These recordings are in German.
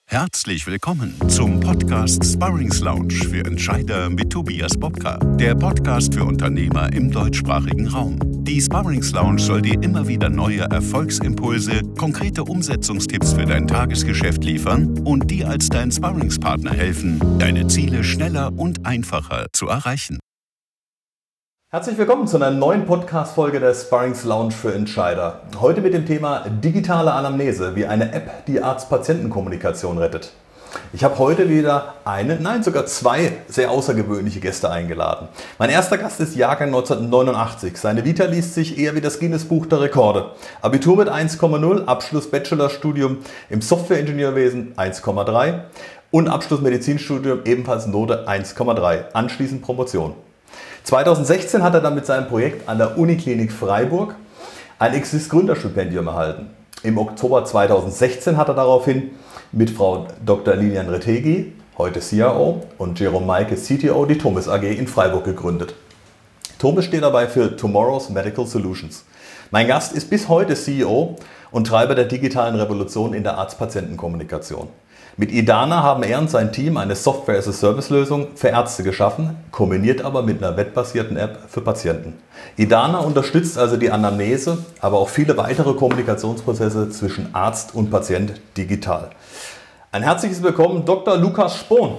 Herzlich willkommen zum Podcast Sparrings Lounge für Entscheider mit Tobias Bobka, der Podcast für Unternehmer im deutschsprachigen Raum. Die Sparrings Lounge soll dir immer wieder neue Erfolgsimpulse, konkrete Umsetzungstipps für dein Tagesgeschäft liefern und dir als dein Sparringspartner helfen, deine Ziele schneller und einfacher zu erreichen. Herzlich willkommen zu einer neuen Podcast-Folge der Sparrings Lounge für Entscheider. Heute mit dem Thema digitale Anamnese, wie eine App die Arzt-Patienten-Kommunikation rettet. Ich habe heute wieder sogar zwei sehr außergewöhnliche Gäste eingeladen. Mein erster Gast ist Jahrgang 1989. Seine Vita liest sich eher wie das Guinness-Buch der Rekorde. Abitur mit 1,0, Abschluss Bachelorstudium im Softwareingenieurwesen 1,3 und Abschluss Medizinstudium ebenfalls Note 1,3. Anschließend Promotion. 2016 hat er dann mit seinem Projekt an der Uniklinik Freiburg ein Exist-Gründerstipendium erhalten. Im Oktober 2016 hat er daraufhin mit Frau Dr. Lilian Retegui, heute CRO, und Jerome Meike, CTO, die Thomas AG in Freiburg gegründet. Thomas steht dabei für Tomorrow's Medical Solutions. Mein Gast ist bis heute CEO und Treiber der digitalen Revolution in der Arzt-Patienten-Kommunikation. Mit Idana haben er und sein Team eine Software-as-a-Service-Lösung für Ärzte geschaffen, kombiniert aber mit einer webbasierten App für Patienten. Idana unterstützt also die Anamnese, aber auch viele weitere Kommunikationsprozesse zwischen Arzt und Patient digital. Ein herzliches Willkommen, Dr. Lukas Spohn.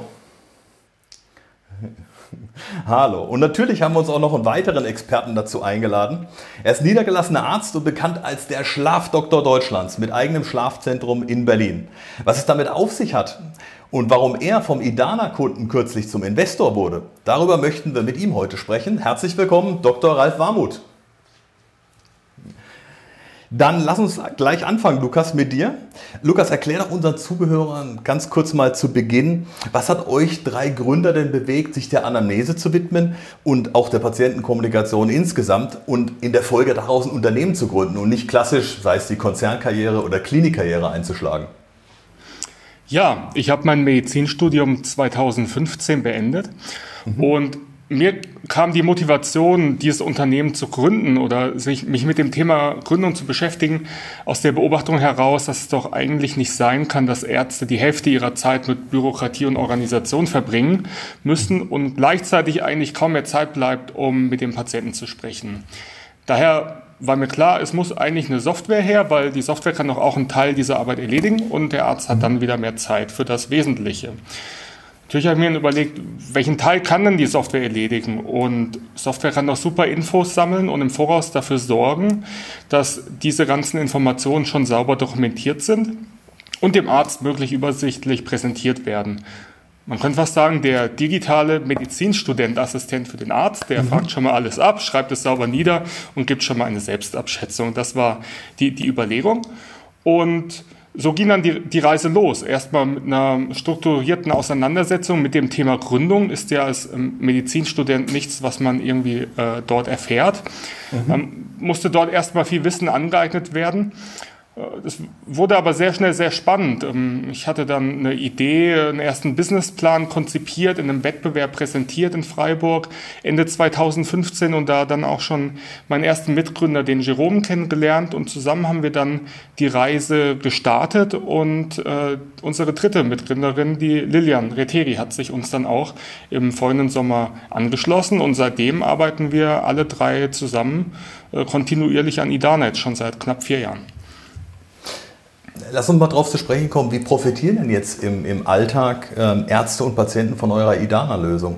Hallo. Und natürlich haben wir uns auch noch einen weiteren Experten dazu eingeladen. Er ist niedergelassener Arzt und bekannt als der Schlafdoktor Deutschlands mit eigenem Schlafzentrum in Berlin. Was es damit auf sich hat und warum er vom Idana-Kunden kürzlich zum Investor wurde, darüber möchten wir mit ihm heute sprechen. Herzlich willkommen, Dr. Ralf Warmuth. Dann lass uns gleich anfangen, Lukas, mit dir. Lukas, erklär doch unseren Zuhörern ganz kurz mal zu Beginn, was hat euch drei Gründer denn bewegt, sich der Anamnese zu widmen und auch der Patientenkommunikation insgesamt und in der Folge daraus ein Unternehmen zu gründen und nicht klassisch, sei es die Konzernkarriere oder Klinikkarriere einzuschlagen? Ja, ich habe mein Medizinstudium 2015 beendet und mir kam die Motivation, dieses Unternehmen zu gründen oder mich mit dem Thema Gründung zu beschäftigen, aus der Beobachtung heraus, dass es doch eigentlich nicht sein kann, dass Ärzte die Hälfte ihrer Zeit mit Bürokratie und Organisation verbringen müssen und gleichzeitig eigentlich kaum mehr Zeit bleibt, um mit dem Patienten zu sprechen. Daher war mir klar, es muss eigentlich eine Software her, weil die Software kann doch auch einen Teil dieser Arbeit erledigen und der Arzt hat dann wieder mehr Zeit für das Wesentliche. Natürlich habe ich mir überlegt, welchen Teil kann denn die Software erledigen? Und Software kann doch super Infos sammeln und im Voraus dafür sorgen, dass diese ganzen Informationen schon sauber dokumentiert sind und dem Arzt möglichst übersichtlich präsentiert werden. Man könnte fast sagen, der digitale Medizinstudent-Assistent für den Arzt, der fragt schon mal alles ab, schreibt es sauber nieder und gibt schon mal eine Selbstabschätzung. Das war die Überlegung. Und so ging dann die Reise los. Erstmal mit einer strukturierten Auseinandersetzung mit dem Thema Gründung. Ist ja als Medizinstudent nichts, was man irgendwie dort erfährt. Musste dort erstmal viel Wissen angeeignet werden. Das wurde aber sehr schnell sehr spannend. Ich hatte dann eine Idee, einen ersten Businessplan konzipiert, in einem Wettbewerb präsentiert in Freiburg Ende 2015 und da dann auch schon meinen ersten Mitgründer, den Jerome, kennengelernt und zusammen haben wir dann die Reise gestartet und unsere dritte Mitgründerin, die Lilian Retegui, hat sich uns dann auch im folgenden Sommer angeschlossen und seitdem arbeiten wir alle drei zusammen kontinuierlich an Idana, jetzt schon seit knapp 4 Jahren. Lass uns mal drauf zu sprechen kommen, wie profitieren denn jetzt im Alltag Ärzte und Patienten von eurer Idana-Lösung?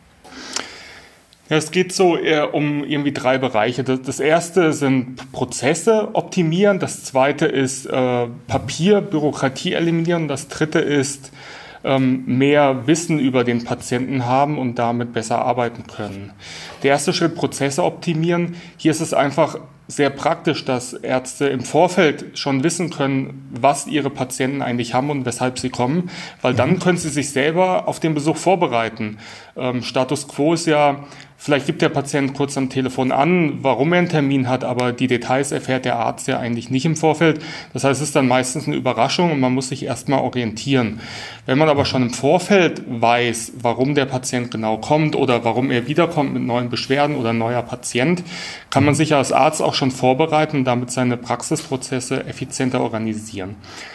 Ja, es geht so um irgendwie 3 Bereiche. Das erste sind Prozesse optimieren, das zweite ist Papier, Bürokratie eliminieren, das dritte ist mehr Wissen über den Patienten haben und damit besser arbeiten können. Der erste Schritt, Prozesse optimieren. Hier ist es einfach sehr praktisch, dass Ärzte im Vorfeld schon wissen können, was ihre Patienten eigentlich haben und weshalb sie kommen, weil dann können sie sich selber auf den Besuch vorbereiten. Status quo ist ja, vielleicht gibt der Patient kurz am Telefon an, warum er einen Termin hat, aber die Details erfährt der Arzt ja eigentlich nicht im Vorfeld. Das heißt, es ist dann meistens eine Überraschung und man muss sich erstmal orientieren. Wenn man aber schon im Vorfeld weiß, warum der Patient genau kommt oder warum er wiederkommt mit neuen Beschwerden oder neuer Patient, kann man sich als Arzt auch schon vorbereiten und damit seine Praxisprozesse effizienter organisieren.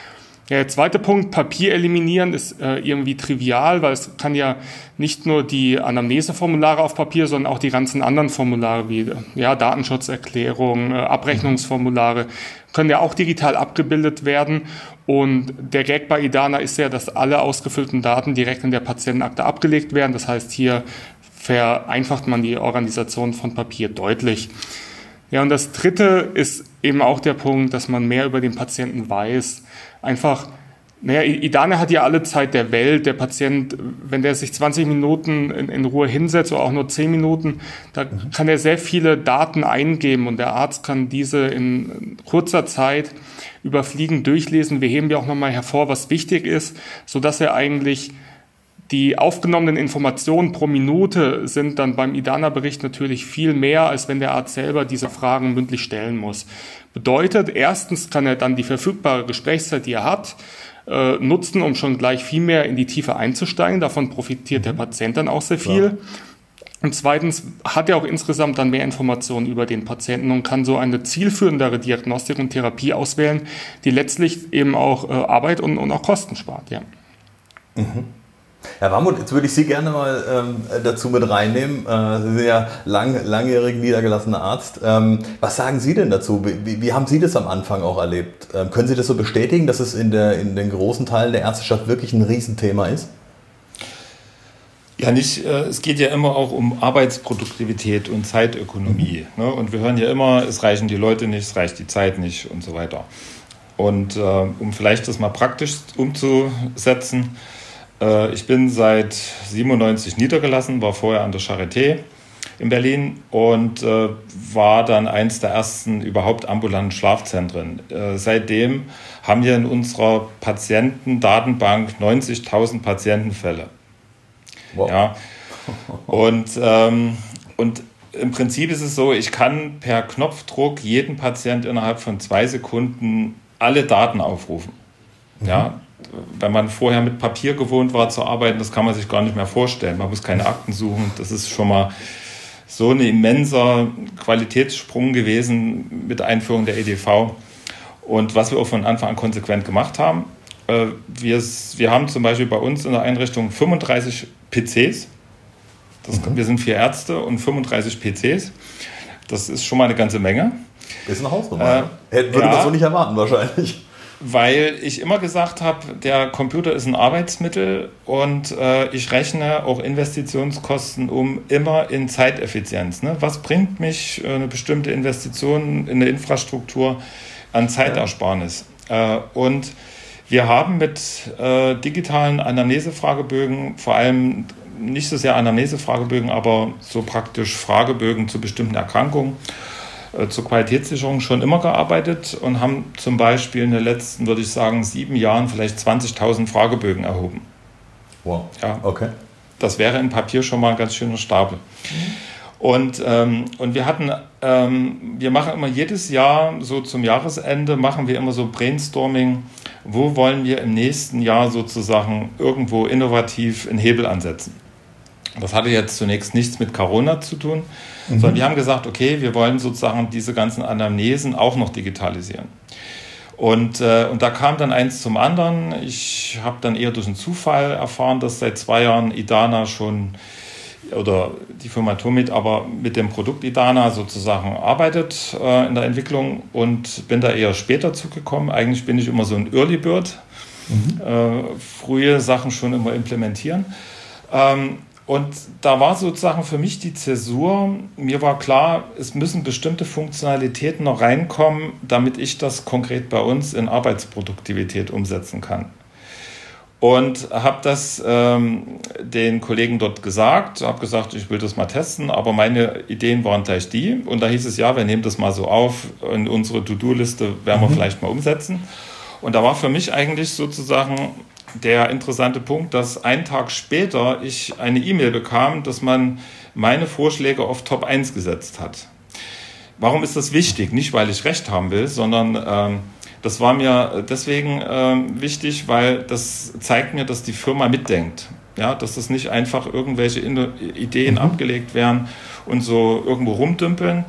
Der zweite Punkt, Papier eliminieren, ist irgendwie trivial, weil es kann ja nicht nur die Anamneseformulare auf Papier, sondern auch die ganzen anderen Formulare wie Datenschutzerklärung, Abrechnungsformulare, können ja auch digital abgebildet werden. Und der Gag bei Idana ist ja, dass alle ausgefüllten Daten direkt in der Patientenakte abgelegt werden. Das heißt, hier vereinfacht man die Organisation von Papier deutlich. Ja, und das dritte ist eben auch der Punkt, dass man mehr über den Patienten weiß. Einfach, Idana hat ja alle Zeit der Welt. Der Patient, wenn der sich 20 Minuten in Ruhe hinsetzt oder auch nur 10 Minuten, da kann er sehr viele Daten eingeben und der Arzt kann diese in kurzer Zeit überfliegen, durchlesen. Wir heben ja auch nochmal hervor, was wichtig ist, sodass er eigentlich die aufgenommenen Informationen pro Minute sind dann beim Idana-Bericht natürlich viel mehr, als wenn der Arzt selber diese Fragen mündlich stellen muss. Bedeutet, erstens kann er dann die verfügbare Gesprächszeit, die er hat, nutzen, um schon gleich viel mehr in die Tiefe einzusteigen. Davon profitiert der Patient dann auch sehr viel. Ja. Und zweitens hat er auch insgesamt dann mehr Informationen über den Patienten und kann so eine zielführendere Diagnostik und Therapie auswählen, die letztlich eben auch Arbeit und auch Kosten spart. Ja. Herr Warmuth, jetzt würde ich Sie gerne mal dazu mit reinnehmen. Sie sind ja langjährig niedergelassener Arzt. Was sagen Sie denn dazu? Wie haben Sie das am Anfang auch erlebt? Können Sie das so bestätigen, dass es in den großen Teilen der Ärzteschaft wirklich ein Riesenthema ist? Ja, es geht ja immer auch um Arbeitsproduktivität und Zeitökonomie. Ne? Und wir hören ja immer, es reichen die Leute nicht, es reicht die Zeit nicht und so weiter. Und um vielleicht das mal praktisch umzusetzen, ich bin seit 97 niedergelassen, war vorher an der Charité in Berlin und war dann eins der ersten überhaupt ambulanten Schlafzentren. Seitdem haben wir in unserer Patientendatenbank 90.000 Patientenfälle. Wow. Ja. Und im Prinzip ist es so, ich kann per Knopfdruck jeden Patient innerhalb von 2 Sekunden alle Daten aufrufen. Ja. Wenn man vorher mit Papier gewohnt war zu arbeiten, das kann man sich gar nicht mehr vorstellen. Man muss keine Akten suchen. Das ist schon mal so ein immenser Qualitätssprung gewesen mit Einführung der EDV. Und was wir auch von Anfang an konsequent gemacht haben, wir haben zum Beispiel bei uns in der Einrichtung 35 PCs. Wir sind 4 Ärzte und 35 PCs. Das ist schon mal eine ganze Menge. Das ist eine Hausnummer. Würde man so nicht erwarten wahrscheinlich. Weil ich immer gesagt habe, der Computer ist ein Arbeitsmittel und ich rechne auch Investitionskosten immer in Zeiteffizienz. Ne? Was bringt mich eine bestimmte Investition in eine Infrastruktur an Zeitersparnis? Und wir haben mit digitalen Anamnesefragebögen, vor allem nicht so sehr Anamnesefragebögen, aber so praktisch Fragebögen zu bestimmten Erkrankungen, zur Qualitätssicherung schon immer gearbeitet und haben zum Beispiel in den letzten, würde ich sagen, 7 Jahren vielleicht 20.000 Fragebögen erhoben. Wow, ja, okay. Das wäre in Papier schon mal ein ganz schöner Stapel. Und wir machen immer jedes Jahr, so zum Jahresende, machen wir immer so Brainstorming, wo wollen wir im nächsten Jahr sozusagen irgendwo innovativ einen Hebel ansetzen. Das hatte jetzt zunächst nichts mit Corona zu tun, sondern wir haben gesagt, okay, wir wollen sozusagen diese ganzen Anamnesen auch noch digitalisieren. Und da kam dann eins zum anderen. Ich habe dann eher durch einen Zufall erfahren, dass seit 2 Jahren Idana schon, oder die Firma Tomit, aber mit dem Produkt Idana sozusagen arbeitet in der Entwicklung und bin da eher später zugekommen. Eigentlich bin ich immer so ein Early Bird, frühe Sachen schon immer implementieren. Und da war sozusagen für mich die Zäsur, mir war klar, es müssen bestimmte Funktionalitäten noch reinkommen, damit ich das konkret bei uns in Arbeitsproduktivität umsetzen kann. Und habe das den Kollegen dort gesagt, habe gesagt, ich will das mal testen, aber meine Ideen waren gleich die. Und da hieß es, ja, wir nehmen das mal so auf, in unsere To-Do-Liste werden wir vielleicht mal umsetzen. Und da war für mich eigentlich sozusagen der interessante Punkt, dass 1 Tag später ich eine E-Mail bekam, dass man meine Vorschläge auf Top 1 gesetzt hat. Warum ist das wichtig? Nicht, weil ich Recht haben will, sondern das war mir deswegen wichtig, weil das zeigt mir, dass die Firma mitdenkt. Ja, dass das nicht einfach irgendwelche Ideen abgelegt werden und so irgendwo rumdümpeln,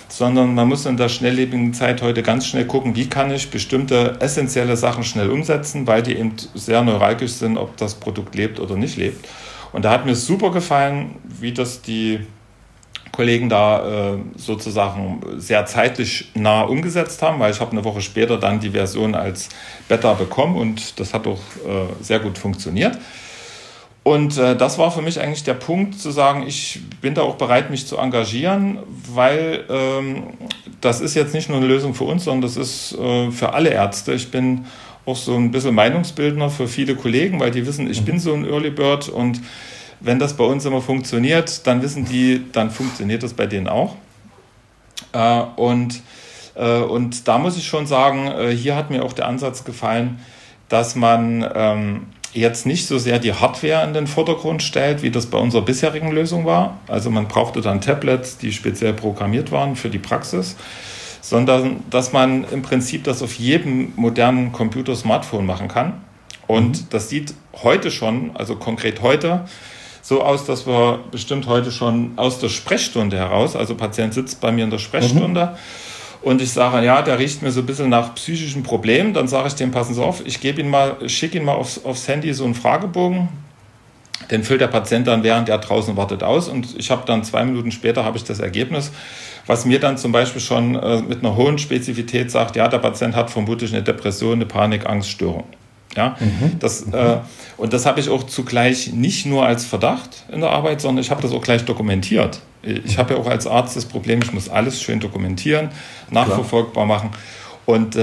sondern man muss in der schnelllebigen Zeit heute ganz schnell gucken, wie kann ich bestimmte essentielle Sachen schnell umsetzen, weil die eben sehr neuralgisch sind, ob das Produkt lebt oder nicht lebt. Und da hat mir super gefallen, wie das die Kollegen da sozusagen sehr zeitlich nah umgesetzt haben, weil ich habe eine Woche später dann die Version als Beta bekommen und das hat auch sehr gut funktioniert. Und das war für mich eigentlich der Punkt zu sagen, ich bin da auch bereit, mich zu engagieren, weil das ist jetzt nicht nur eine Lösung für uns, sondern das ist für alle Ärzte. Ich bin auch so ein bisschen Meinungsbildner für viele Kollegen, weil die wissen, ich bin so ein Early Bird und wenn das bei uns immer funktioniert, dann wissen die, dann funktioniert das bei denen auch. Und da muss ich schon sagen, hier hat mir auch der Ansatz gefallen, dass man jetzt nicht so sehr die Hardware in den Vordergrund stellt, wie das bei unserer bisherigen Lösung war. Also man brauchte dann Tablets, die speziell programmiert waren für die Praxis, sondern dass man im Prinzip das auf jedem modernen Computer, Smartphone machen kann. Und das sieht heute schon, also konkret heute, so aus, dass wir bestimmt heute schon aus der Sprechstunde heraus, also Patient sitzt bei mir in der Sprechstunde, und ich sage, ja, der riecht mir so ein bisschen nach psychischen Problemen. Dann sage ich dem, passen Sie auf, ich schicke ihn mal aufs Handy so einen Fragebogen. Den füllt der Patient dann, während er draußen wartet, aus. Und ich habe dann 2 Minuten später habe ich das Ergebnis, was mir dann zum Beispiel schon mit einer hohen Spezifität sagt, ja, der Patient hat vermutlich eine Depression, eine Panik, Angststörung. Ja, und das habe ich auch zugleich nicht nur als Verdacht in der Arbeit, sondern ich habe das auch gleich dokumentiert. Ich habe ja auch als Arzt das Problem, ich muss alles schön dokumentieren, nachverfolgbar machen. Und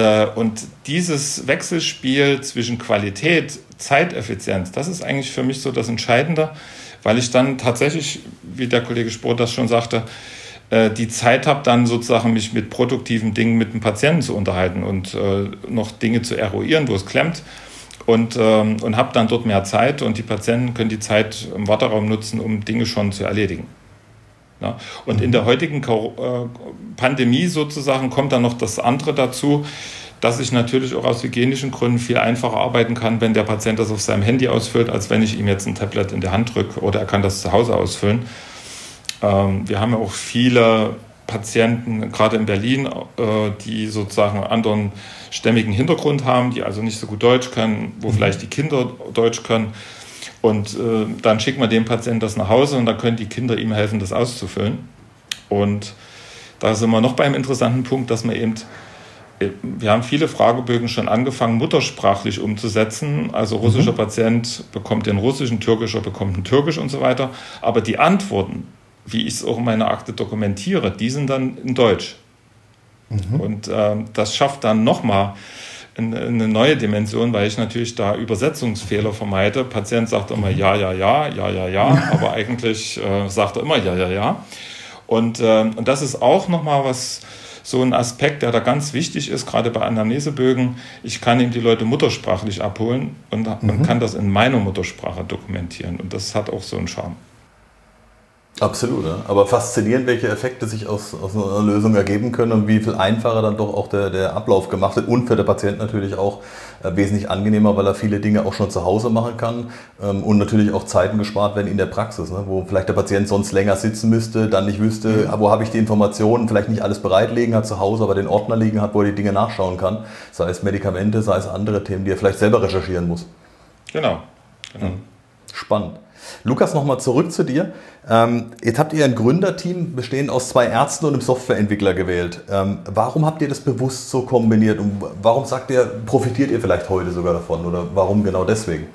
dieses Wechselspiel zwischen Qualität, Zeiteffizienz, das ist eigentlich für mich so das Entscheidende, weil ich dann tatsächlich, wie der Kollege Spohr das schon sagte, die Zeit habe, dann sozusagen mich mit produktiven Dingen mit dem Patienten zu unterhalten und noch Dinge zu eruieren, wo es klemmt. Und habe dann dort mehr Zeit und die Patienten können die Zeit im Warteraum nutzen, um Dinge schon zu erledigen. Ja? Und in der heutigen Pandemie sozusagen kommt dann noch das andere dazu, dass ich natürlich auch aus hygienischen Gründen viel einfacher arbeiten kann, wenn der Patient das auf seinem Handy ausfüllt, als wenn ich ihm jetzt ein Tablet in der Hand drücke oder er kann das zu Hause ausfüllen. Wir haben ja auch viele Patienten, gerade in Berlin, die sozusagen einen anderen stämmigen Hintergrund haben, die also nicht so gut Deutsch können, wo vielleicht die Kinder Deutsch können. Und dann schickt man dem Patienten das nach Hause und dann können die Kinder ihm helfen, das auszufüllen. Und da sind wir noch beim interessanten Punkt, dass wir haben viele Fragebögen schon angefangen, muttersprachlich umzusetzen. Also russischer Patient bekommt den russischen, türkischer bekommt den türkisch und so weiter. Aber die Antworten, wie ich es auch in meiner Akte dokumentiere, die sind dann in Deutsch. Und das schafft dann nochmal eine neue Dimension, weil ich natürlich da Übersetzungsfehler vermeide. Patient sagt immer ja, aber eigentlich sagt er immer ja. Und das ist auch nochmal so ein Aspekt, der da ganz wichtig ist, gerade bei Anamnesebögen. Ich kann eben die Leute muttersprachlich abholen und kann das in meiner Muttersprache dokumentieren. Und das hat auch so einen Charme. Absolut, ja. Aber faszinierend, welche Effekte sich aus einer Lösung ergeben können und wie viel einfacher dann doch auch der Ablauf gemacht wird und für den Patienten natürlich auch wesentlich angenehmer, weil er viele Dinge auch schon zu Hause machen kann und natürlich auch Zeiten gespart werden in der Praxis, ne, wo vielleicht der Patient sonst länger sitzen müsste, dann nicht wüsste, wo habe ich die Informationen, vielleicht nicht alles bereitlegen hat zu Hause, aber den Ordner liegen hat, wo er die Dinge nachschauen kann, sei es Medikamente, sei es andere Themen, die er vielleicht selber recherchieren muss. Genau. Spannend. Lukas, nochmal zurück zu dir. Jetzt habt ihr ein Gründerteam bestehend aus 2 Ärzten und einem Softwareentwickler gewählt. Warum habt ihr das bewusst so kombiniert und warum sagt ihr, profitiert ihr vielleicht heute sogar davon oder warum genau deswegen?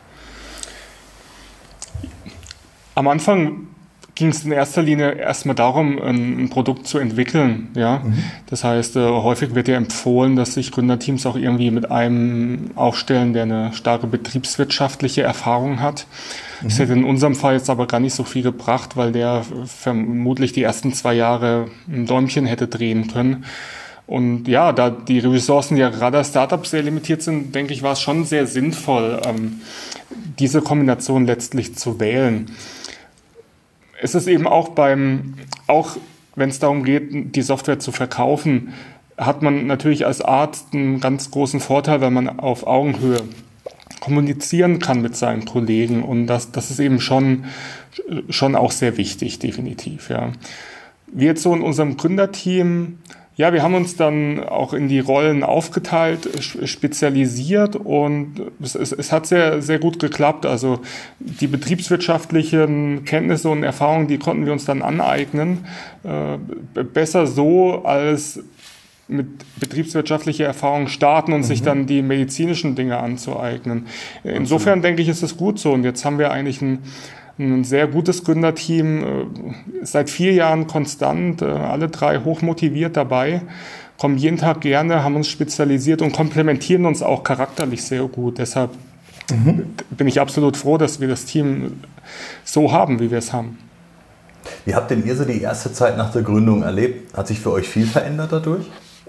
Am Anfang ging es in erster Linie erstmal darum, ein Produkt zu entwickeln. Ja? Das heißt, häufig wird ja empfohlen, dass sich Gründerteams auch irgendwie mit einem aufstellen, der eine starke betriebswirtschaftliche Erfahrung hat. Das hätte in unserem Fall jetzt aber gar nicht so viel gebracht, weil der vermutlich die ersten 2 Jahre ein Däumchen hätte drehen können. Und ja, da die Ressourcen ja gerade als Startups sehr limitiert sind, denke ich, war es schon sehr sinnvoll, diese Kombination letztlich zu wählen. Es ist eben auch auch wenn es darum geht, die Software zu verkaufen, hat man natürlich als Arzt einen ganz großen Vorteil, weil man auf Augenhöhe kommunizieren kann mit seinen Kollegen und das ist eben schon auch sehr wichtig, definitiv, ja. wir jetzt so in unserem Gründerteam, ja, wir haben uns dann auch in die Rollen aufgeteilt, spezialisiert und es hat sehr, sehr gut geklappt. Also die betriebswirtschaftlichen Kenntnisse und Erfahrungen, die konnten wir uns dann aneignen. Besser so als mit betriebswirtschaftlicher Erfahrung starten und sich dann die medizinischen Dinge anzueignen. Insofern denke ich, ist es gut so. Und jetzt haben wir eigentlich ein sehr gutes Gründerteam, seit 4 Jahren konstant, alle 3 hochmotiviert dabei, kommen jeden Tag gerne, haben uns spezialisiert und komplementieren uns auch charakterlich sehr gut. Deshalb bin ich absolut froh, dass wir das Team so haben, wie wir es haben. Wie habt denn ihr so die erste Zeit nach der Gründung erlebt? Hat sich für euch viel verändert dadurch?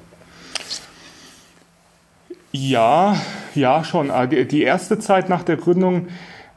Ja, schon. Die erste Zeit nach der Gründung,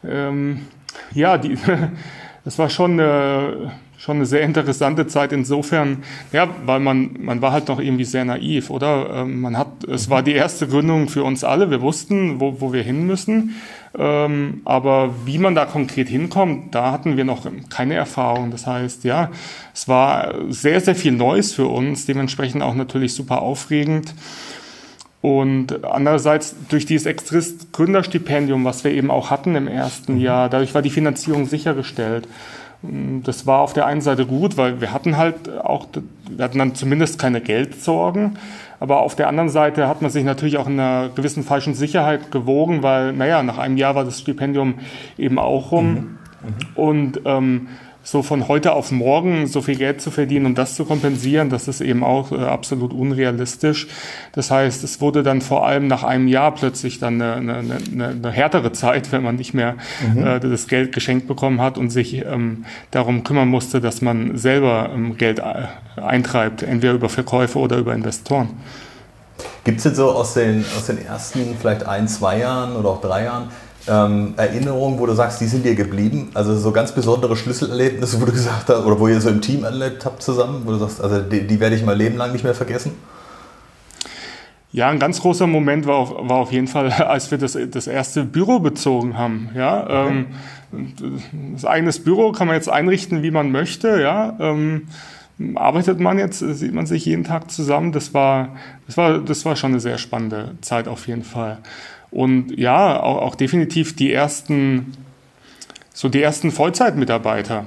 das war schon eine sehr interessante Zeit insofern, ja, weil man war halt noch irgendwie sehr naiv, oder? Es war die erste Gründung für uns alle, wir wussten, wo wir hin müssen, aber wie man da konkret hinkommt, da hatten wir noch keine Erfahrung. Das heißt, ja, es war sehr, sehr viel Neues für uns, dementsprechend auch natürlich super aufregend. Und andererseits durch dieses Extrist-Gründerstipendium, was wir eben auch hatten im ersten Jahr, dadurch war die Finanzierung sichergestellt. Das war auf der einen Seite gut, weil wir hatten dann zumindest keine Geldsorgen, aber auf der anderen Seite hat man sich natürlich auch in einer gewissen falschen Sicherheit gewogen, weil, nach einem Jahr war das Stipendium eben auch rum. Und so von heute auf morgen so viel Geld zu verdienen, um das zu kompensieren, das ist eben auch absolut unrealistisch. Das heißt, es wurde dann vor allem nach einem Jahr plötzlich dann eine härtere Zeit, wenn man nicht mehr das Geld geschenkt bekommen hat und sich darum kümmern musste, dass man selber Geld eintreibt, entweder über Verkäufe oder über Investoren. Gibt es denn so aus den ersten vielleicht 1, 2 Jahren oder auch 3 Jahren Erinnerungen, wo du sagst, die sind dir geblieben? Also so ganz besondere Schlüsselerlebnisse, wo du gesagt hast, oder wo ihr so im Team erlebt habt zusammen, wo du sagst, also die werde ich mein Leben lang nicht mehr vergessen? Ja, ein ganz großer Moment war auf jeden Fall, als wir das erste Büro bezogen haben. Ja, okay. Das eigenes Büro kann man jetzt einrichten, wie man möchte. Ja, arbeitet man jetzt, sieht man sich jeden Tag zusammen. Das war schon eine sehr spannende Zeit auf jeden Fall. Und ja, auch definitiv die ersten Vollzeitmitarbeiter.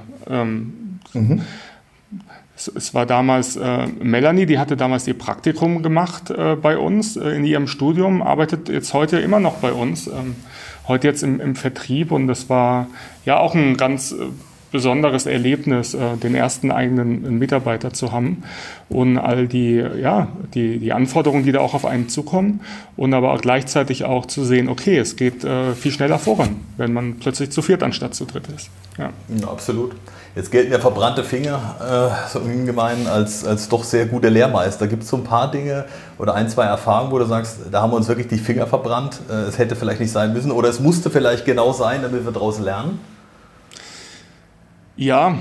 Es war damals Melanie, die hatte damals ihr Praktikum gemacht bei uns in ihrem Studium, arbeitet jetzt heute immer noch bei uns, heute jetzt im Vertrieb, und das war ja auch ein ganz besonderes Erlebnis, den ersten eigenen Mitarbeiter zu haben und all die Anforderungen, die da auch auf einen zukommen, und aber auch gleichzeitig auch zu sehen, okay, es geht viel schneller voran, wenn man plötzlich zu 4 anstatt zu 3 ist. Ja. Ja, absolut. Jetzt gelten ja verbrannte Finger so im Gemeinen als doch sehr gute Lehrmeister. Gibt es so ein paar Dinge oder 1, 2 Erfahrungen, wo du sagst, da haben wir uns wirklich die Finger verbrannt, es hätte vielleicht nicht sein müssen oder es musste vielleicht genau sein, damit wir daraus lernen? Ja,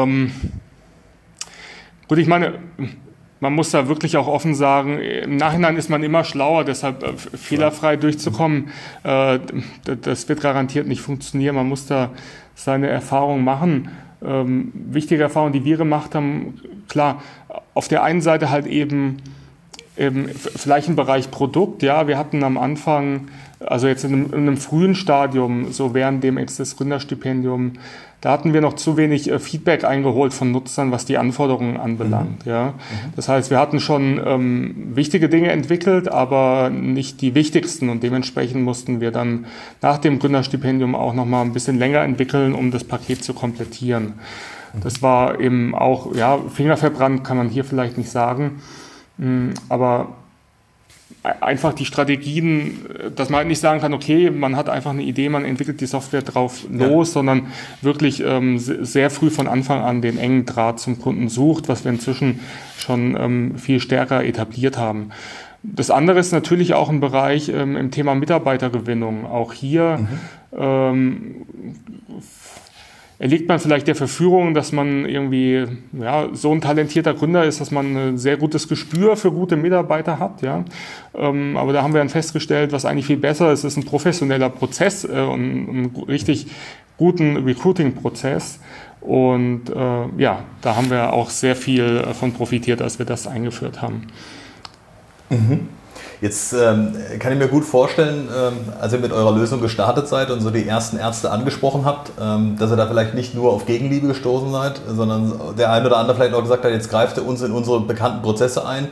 gut, ich meine, man muss da wirklich auch offen sagen, im Nachhinein ist man immer schlauer, deshalb fehlerfrei durchzukommen, das wird garantiert nicht funktionieren. Man muss da seine Erfahrungen machen. Wichtige Erfahrungen, die wir gemacht haben, klar, auf der einen Seite halt eben vielleicht im Bereich Produkt, ja, wir hatten am Anfang, also jetzt in einem frühen Stadium, so während dem Gründerstipendium, da hatten wir noch zu wenig Feedback eingeholt von Nutzern, was die Anforderungen anbelangt. Ja. Das heißt, wir hatten schon wichtige Dinge entwickelt, aber nicht die wichtigsten, und dementsprechend mussten wir dann nach dem Gründerstipendium auch noch mal ein bisschen länger entwickeln, um das Paket zu komplettieren. Das war eben auch, ja, Finger verbrannt kann man hier vielleicht nicht sagen, aber einfach die Strategien, dass man halt nicht sagen kann, okay, man hat einfach eine Idee, man entwickelt die Software drauf los, sondern wirklich sehr früh von Anfang an den engen Draht zum Kunden sucht, was wir inzwischen schon viel stärker etabliert haben. Das andere ist natürlich auch ein Bereich im Thema Mitarbeitergewinnung. Auch hier erliegt man vielleicht der Verführung, dass man irgendwie so ein talentierter Gründer ist, dass man ein sehr gutes Gespür für gute Mitarbeiter hat. Ja? Aber da haben wir dann festgestellt, was eigentlich viel besser ist, ist ein professioneller Prozess und einen richtig guten Recruiting-Prozess. Und da haben wir auch sehr viel von profitiert, als wir das eingeführt haben. Mhm. Jetzt kann ich mir gut vorstellen, als ihr mit eurer Lösung gestartet seid und so die ersten Ärzte angesprochen habt, dass ihr da vielleicht nicht nur auf Gegenliebe gestoßen seid, sondern der ein oder andere vielleicht auch gesagt hat, jetzt greift ihr uns in unsere bekannten Prozesse ein.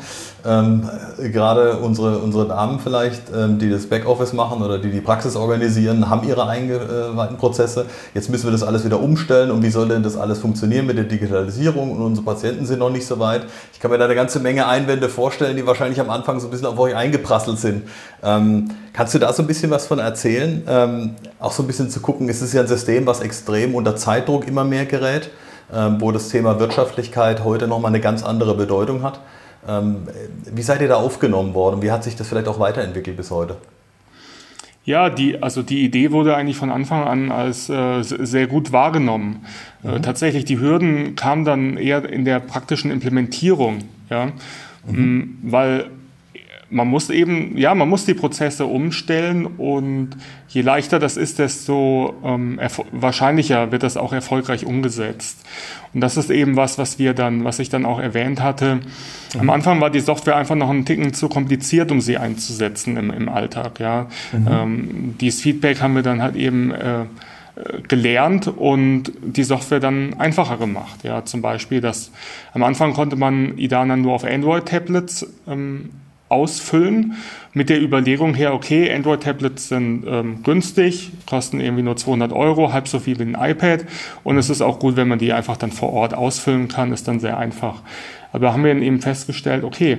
Gerade unsere Damen vielleicht, die das Backoffice machen oder die Praxis organisieren, haben ihre eingeweihten Prozesse. Jetzt müssen wir das alles wieder umstellen und wie soll denn das alles funktionieren mit der Digitalisierung und unsere Patienten sind noch nicht so weit. Ich kann mir da eine ganze Menge Einwände vorstellen, die wahrscheinlich am Anfang so ein bisschen auf euch eingeprasselt sind. Kannst du da so ein bisschen was von erzählen? Auch so ein bisschen zu gucken, es ist ja ein System, was extrem unter Zeitdruck immer mehr gerät, wo das Thema Wirtschaftlichkeit heute nochmal eine ganz andere Bedeutung hat. Wie seid ihr da aufgenommen worden? Wie hat sich das vielleicht auch weiterentwickelt bis heute? Ja, die Idee wurde eigentlich von Anfang an als sehr gut wahrgenommen. Tatsächlich, die Hürden kamen dann eher in der praktischen Implementierung, ja, weil man muss die Prozesse umstellen und je leichter das ist, desto wahrscheinlicher wird das auch erfolgreich umgesetzt. Und das ist eben was ich dann auch erwähnt hatte. Am Anfang war die Software einfach noch einen Ticken zu kompliziert, um sie einzusetzen im Alltag. Ja. Dieses Feedback haben wir dann halt eben gelernt und die Software dann einfacher gemacht. Ja. Zum Beispiel, am Anfang konnte man Idana nur auf Android-Tablets ausfüllen, mit der Überlegung her, okay, Android-Tablets sind günstig, kosten irgendwie nur 200 €, halb so viel wie ein iPad und es ist auch gut, wenn man die einfach dann vor Ort ausfüllen kann, ist dann sehr einfach. Aber haben wir dann eben festgestellt, okay,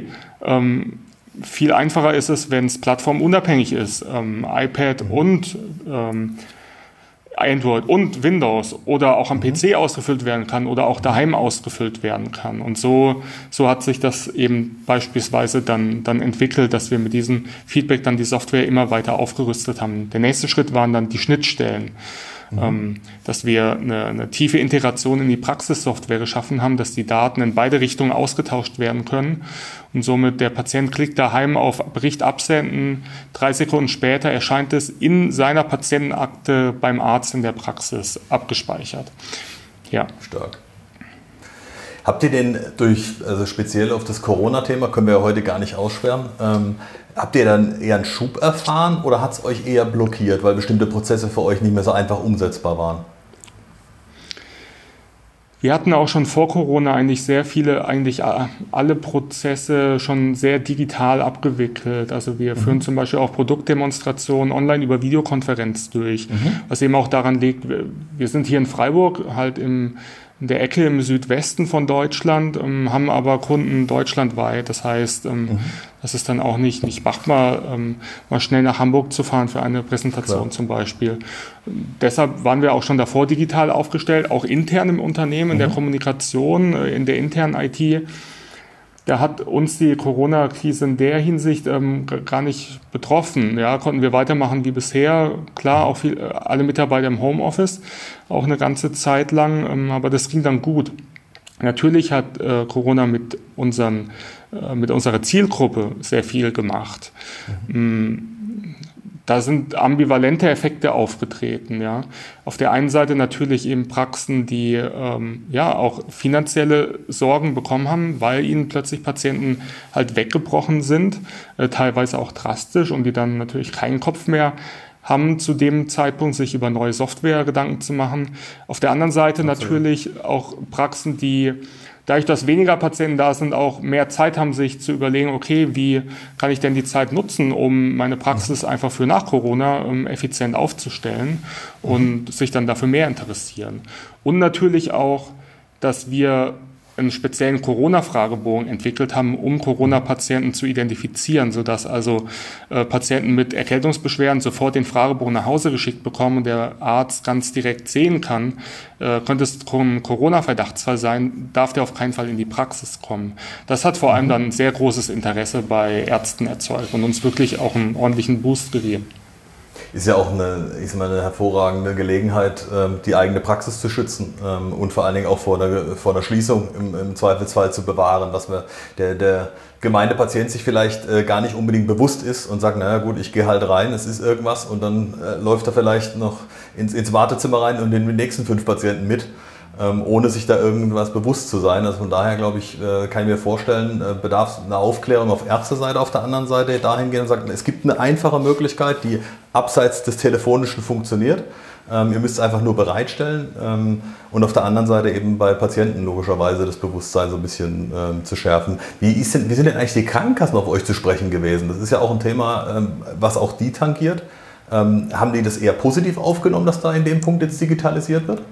viel einfacher ist es, wenn es plattformunabhängig ist, iPad und Android und Windows oder auch am PC ausgefüllt werden kann oder auch daheim ausgefüllt werden kann. Und so hat sich das eben beispielsweise dann entwickelt, dass wir mit diesem Feedback dann die Software immer weiter aufgerüstet haben. Der nächste Schritt waren dann die Schnittstellen. Dass wir eine tiefe Integration in die Praxissoftware geschaffen haben, dass die Daten in beide Richtungen ausgetauscht werden können und somit der Patient klickt daheim auf Bericht absenden, 3 Sekunden später erscheint es in seiner Patientenakte beim Arzt in der Praxis abgespeichert. Ja. Stark. Habt ihr denn also speziell auf das Corona-Thema, können wir ja heute gar nicht ausschwärmen, habt ihr dann eher einen Schub erfahren oder hat es euch eher blockiert, weil bestimmte Prozesse für euch nicht mehr so einfach umsetzbar waren? Wir hatten auch schon vor Corona eigentlich alle Prozesse schon sehr digital abgewickelt. Also wir führen zum Beispiel auch Produktdemonstrationen online über Videokonferenz durch, was eben auch daran liegt, wir sind hier in Freiburg halt in der Ecke im Südwesten von Deutschland, haben aber Kunden deutschlandweit. Das heißt, das ist dann auch nicht machbar, mal schnell nach Hamburg zu fahren für eine Präsentation zum Beispiel. Deshalb waren wir auch schon davor digital aufgestellt, auch intern im Unternehmen, in der Kommunikation, in der internen IT. Da hat uns die Corona-Krise in der Hinsicht gar nicht betroffen. Ja, konnten wir weitermachen wie bisher. Klar, auch alle Mitarbeiter im Homeoffice, auch eine ganze Zeit lang, aber das ging dann gut. Natürlich hat Corona mit unserer Zielgruppe sehr viel gemacht. Da sind ambivalente Effekte aufgetreten. Ja. Auf der einen Seite natürlich eben Praxen, die auch finanzielle Sorgen bekommen haben, weil ihnen plötzlich Patienten halt weggebrochen sind, teilweise auch drastisch und die dann natürlich keinen Kopf mehr haben zu dem Zeitpunkt, sich über neue Software Gedanken zu machen. Auf der anderen Seite natürlich auch Praxen, die dadurch, dass weniger Patienten da sind, auch mehr Zeit haben, sich zu überlegen, okay, wie kann ich denn die Zeit nutzen, um meine Praxis einfach für nach Corona effizient aufzustellen und sich dann dafür mehr interessieren. Und natürlich auch, dass wir einen speziellen Corona-Fragebogen entwickelt haben, um Corona-Patienten zu identifizieren, sodass also Patienten mit Erkältungsbeschwerden sofort den Fragebogen nach Hause geschickt bekommen und der Arzt ganz direkt sehen kann, könnte es ein Corona-Verdachtsfall sein, darf der auf keinen Fall in die Praxis kommen. Das hat vor allem dann sehr großes Interesse bei Ärzten erzeugt und uns wirklich auch einen ordentlichen Boost gegeben. ist ja auch eine hervorragende Gelegenheit, die eigene Praxis zu schützen und vor allen Dingen auch vor der Schließung im Zweifelsfall zu bewahren, dass der gemeine Patient sich vielleicht gar nicht unbedingt bewusst ist und sagt, naja gut, ich gehe halt rein, es ist irgendwas und dann läuft er vielleicht noch ins Wartezimmer rein und den nächsten 5 Patienten mit, ohne sich da irgendwas bewusst zu sein. Also von daher, glaube ich, kann ich mir vorstellen, bedarf es einer Aufklärung auf Ärzteseite, auf der anderen Seite dahingehend und sagt, es gibt eine einfache Möglichkeit, die abseits des Telefonischen funktioniert. Ihr müsst es einfach nur bereitstellen und auf der anderen Seite eben bei Patienten logischerweise das Bewusstsein so ein bisschen zu schärfen. Wie sind denn eigentlich die Krankenkassen auf euch zu sprechen gewesen? Das ist ja auch ein Thema, was auch die tangiert. Haben die das eher positiv aufgenommen, dass da in dem Punkt jetzt digitalisiert wird?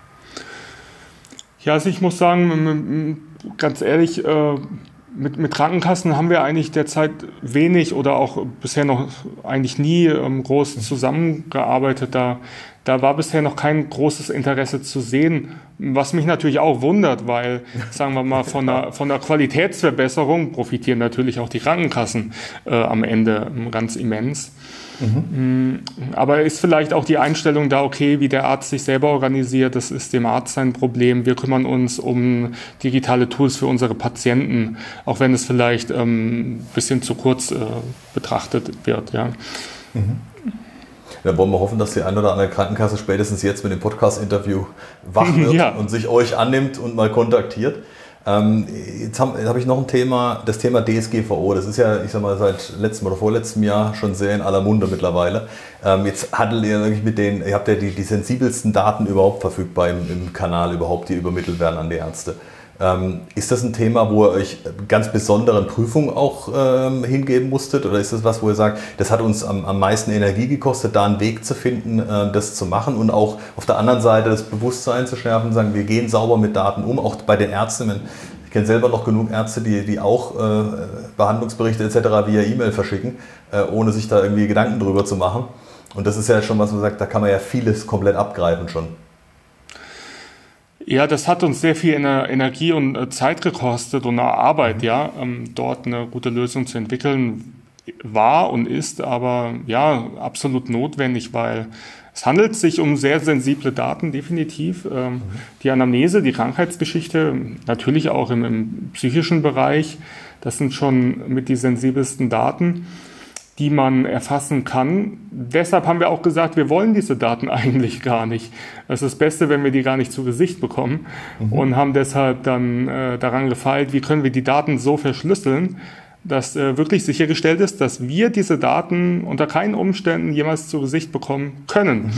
Ja, also ich muss sagen, ganz ehrlich, mit Krankenkassen haben wir eigentlich derzeit wenig oder auch bisher noch eigentlich nie groß zusammengearbeitet. Da war bisher noch kein großes Interesse zu sehen, was mich natürlich auch wundert, weil, sagen wir mal, von der Qualitätsverbesserung profitieren natürlich auch die Krankenkassen am Ende ganz immens. Aber ist vielleicht auch die Einstellung da, okay, wie der Arzt sich selber organisiert, das ist dem Arzt sein Problem. Wir kümmern uns um digitale Tools für unsere Patienten, auch wenn es vielleicht ein bisschen zu kurz betrachtet wird. Ja. Dann wollen wir hoffen, dass die eine oder andere Krankenkasse spätestens jetzt mit dem Podcast-Interview wach wird und sich euch annimmt und mal kontaktiert. Jetzt habe ich noch ein Thema, das Thema DSGVO. Das ist ja, ich sag mal, seit letztem oder vorletztem Jahr schon sehr in aller Munde mittlerweile. Jetzt handelt ihr wirklich ihr habt ja die sensibelsten Daten überhaupt verfügbar im Kanal überhaupt, die übermittelt werden an die Ärzte. Ist das ein Thema, wo ihr euch ganz besonderen Prüfungen auch hingeben musstet? Oder ist das was, wo ihr sagt, das hat uns am meisten Energie gekostet, da einen Weg zu finden, das zu machen und auch auf der anderen Seite das Bewusstsein zu schärfen, sagen, wir gehen sauber mit Daten um, auch bei den Ärzten. Ich kenne selber noch genug Ärzte, die auch Behandlungsberichte etc. via E-Mail verschicken, ohne sich da irgendwie Gedanken drüber zu machen. Und das ist ja schon was, man sagt, da kann man ja vieles komplett abgreifen schon. Ja, das hat uns sehr viel Energie und Zeit gekostet und Arbeit, ja, dort eine gute Lösung zu entwickeln, war und ist aber ja absolut notwendig, weil es handelt sich um sehr sensible Daten, definitiv. Die Anamnese, die Krankheitsgeschichte, natürlich auch im psychischen Bereich, das sind schon mit die sensibelsten Daten, die man erfassen kann. Deshalb haben wir auch gesagt, wir wollen diese Daten eigentlich gar nicht. Es ist das Beste, wenn wir die gar nicht zu Gesicht bekommen und haben deshalb dann daran gefeilt, wie können wir die Daten so verschlüsseln, dass wirklich sichergestellt ist, dass wir diese Daten unter keinen Umständen jemals zu Gesicht bekommen können.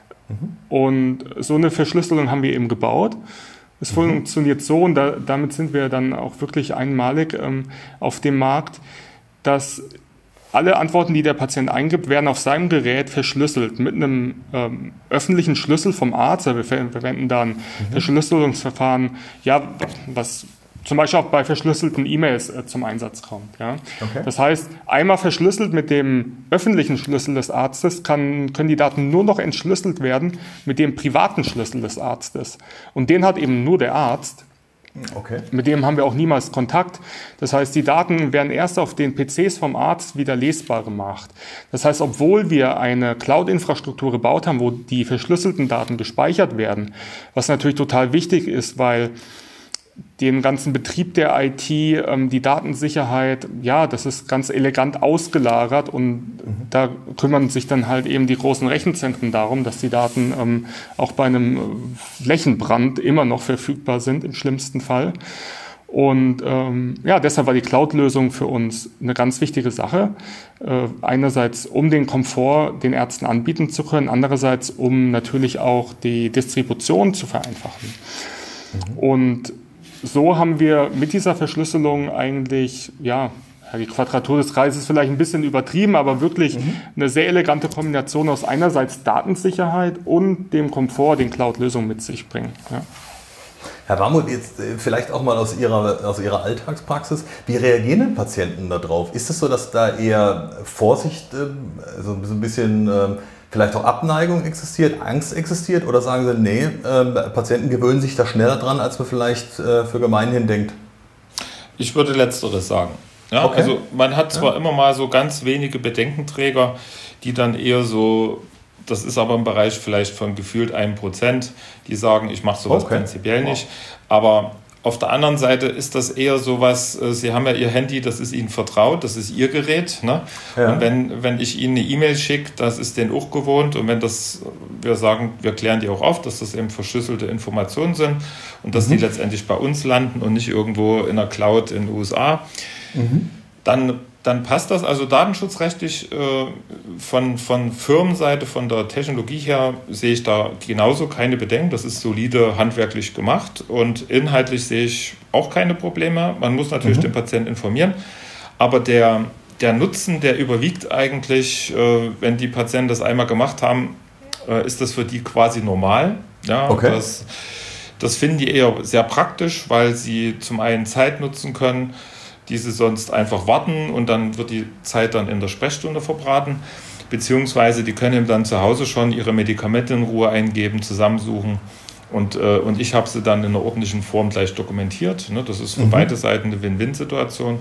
Und so eine Verschlüsselung haben wir eben gebaut. Es funktioniert so und damit sind wir dann auch wirklich einmalig auf dem Markt, dass alle Antworten, die der Patient eingibt, werden auf seinem Gerät verschlüsselt mit einem öffentlichen Schlüssel vom Arzt. Wir verwenden dann Verschlüsselungsverfahren, ja, was zum Beispiel auch bei verschlüsselten E-Mails zum Einsatz kommt. Ja. Okay. Das heißt, einmal verschlüsselt mit dem öffentlichen Schlüssel des Arztes können die Daten nur noch entschlüsselt werden mit dem privaten Schlüssel des Arztes. Und den hat eben nur der Arzt. Okay. Mit dem haben wir auch niemals Kontakt. Das heißt, die Daten werden erst auf den PCs vom Arzt wieder lesbar gemacht. Das heißt, obwohl wir eine Cloud-Infrastruktur gebaut haben, wo die verschlüsselten Daten gespeichert werden, was natürlich total wichtig ist, weil den ganzen Betrieb der IT, die Datensicherheit, ja, das ist ganz elegant ausgelagert und da kümmern sich dann halt eben die großen Rechenzentren darum, dass die Daten auch bei einem Flächenbrand immer noch verfügbar sind, im schlimmsten Fall. Und ja, deshalb war die Cloud-Lösung für uns eine ganz wichtige Sache. Einerseits, um den Komfort den Ärzten anbieten zu können, andererseits, um natürlich auch die Distribution zu vereinfachen. Und so haben wir mit dieser Verschlüsselung eigentlich, ja, die Quadratur des Kreises ist vielleicht ein bisschen übertrieben, aber wirklich eine sehr elegante Kombination aus einerseits Datensicherheit und dem Komfort, den Cloud-Lösungen mit sich bringen. Ja. Herr Warmuth, jetzt vielleicht auch mal aus Ihrer Alltagspraxis. Wie reagieren denn Patienten darauf? Ist es so, dass da eher Vorsicht, so ein bisschen vielleicht auch Abneigung existiert, Angst existiert? Oder sagen Sie, nee, Patienten gewöhnen sich da schneller dran, als man vielleicht für gemeinhin denkt? Ich würde Letzteres sagen. Ja, okay. Also man hat zwar immer mal so ganz wenige Bedenkenträger, die dann eher so, das ist aber im Bereich vielleicht von gefühlt 1%, die sagen, ich mache sowas prinzipiell nicht. Aber auf der anderen Seite ist das eher sowas, Sie haben ja Ihr Handy, das ist Ihnen vertraut, das ist Ihr Gerät. Ne? Ja. Und wenn ich Ihnen eine E-Mail schicke, das ist denen auch gewohnt. Und wenn wir sagen, wir klären die auch auf, dass das eben verschlüsselte Informationen sind und dass die letztendlich bei uns landen und nicht irgendwo in der Cloud in den USA, dann passt das. Also datenschutzrechtlich von Firmenseite, von der Technologie her sehe ich da genauso keine Bedenken. Das ist solide handwerklich gemacht und inhaltlich sehe ich auch keine Probleme. Man muss natürlich den Patienten informieren, aber der Nutzen, der überwiegt eigentlich, wenn die Patienten das einmal gemacht haben, ist das für die quasi normal. Ja, okay. Das finden die eher sehr praktisch, weil sie zum einen Zeit nutzen können, die sie sonst einfach warten und dann wird die Zeit dann in der Sprechstunde verbraten, beziehungsweise die können dann zu Hause schon ihre Medikamente in Ruhe eingeben, zusammensuchen und ich habe sie dann in einer ordentlichen Form gleich dokumentiert. Ne? Das ist für beide Seiten eine Win-Win-Situation.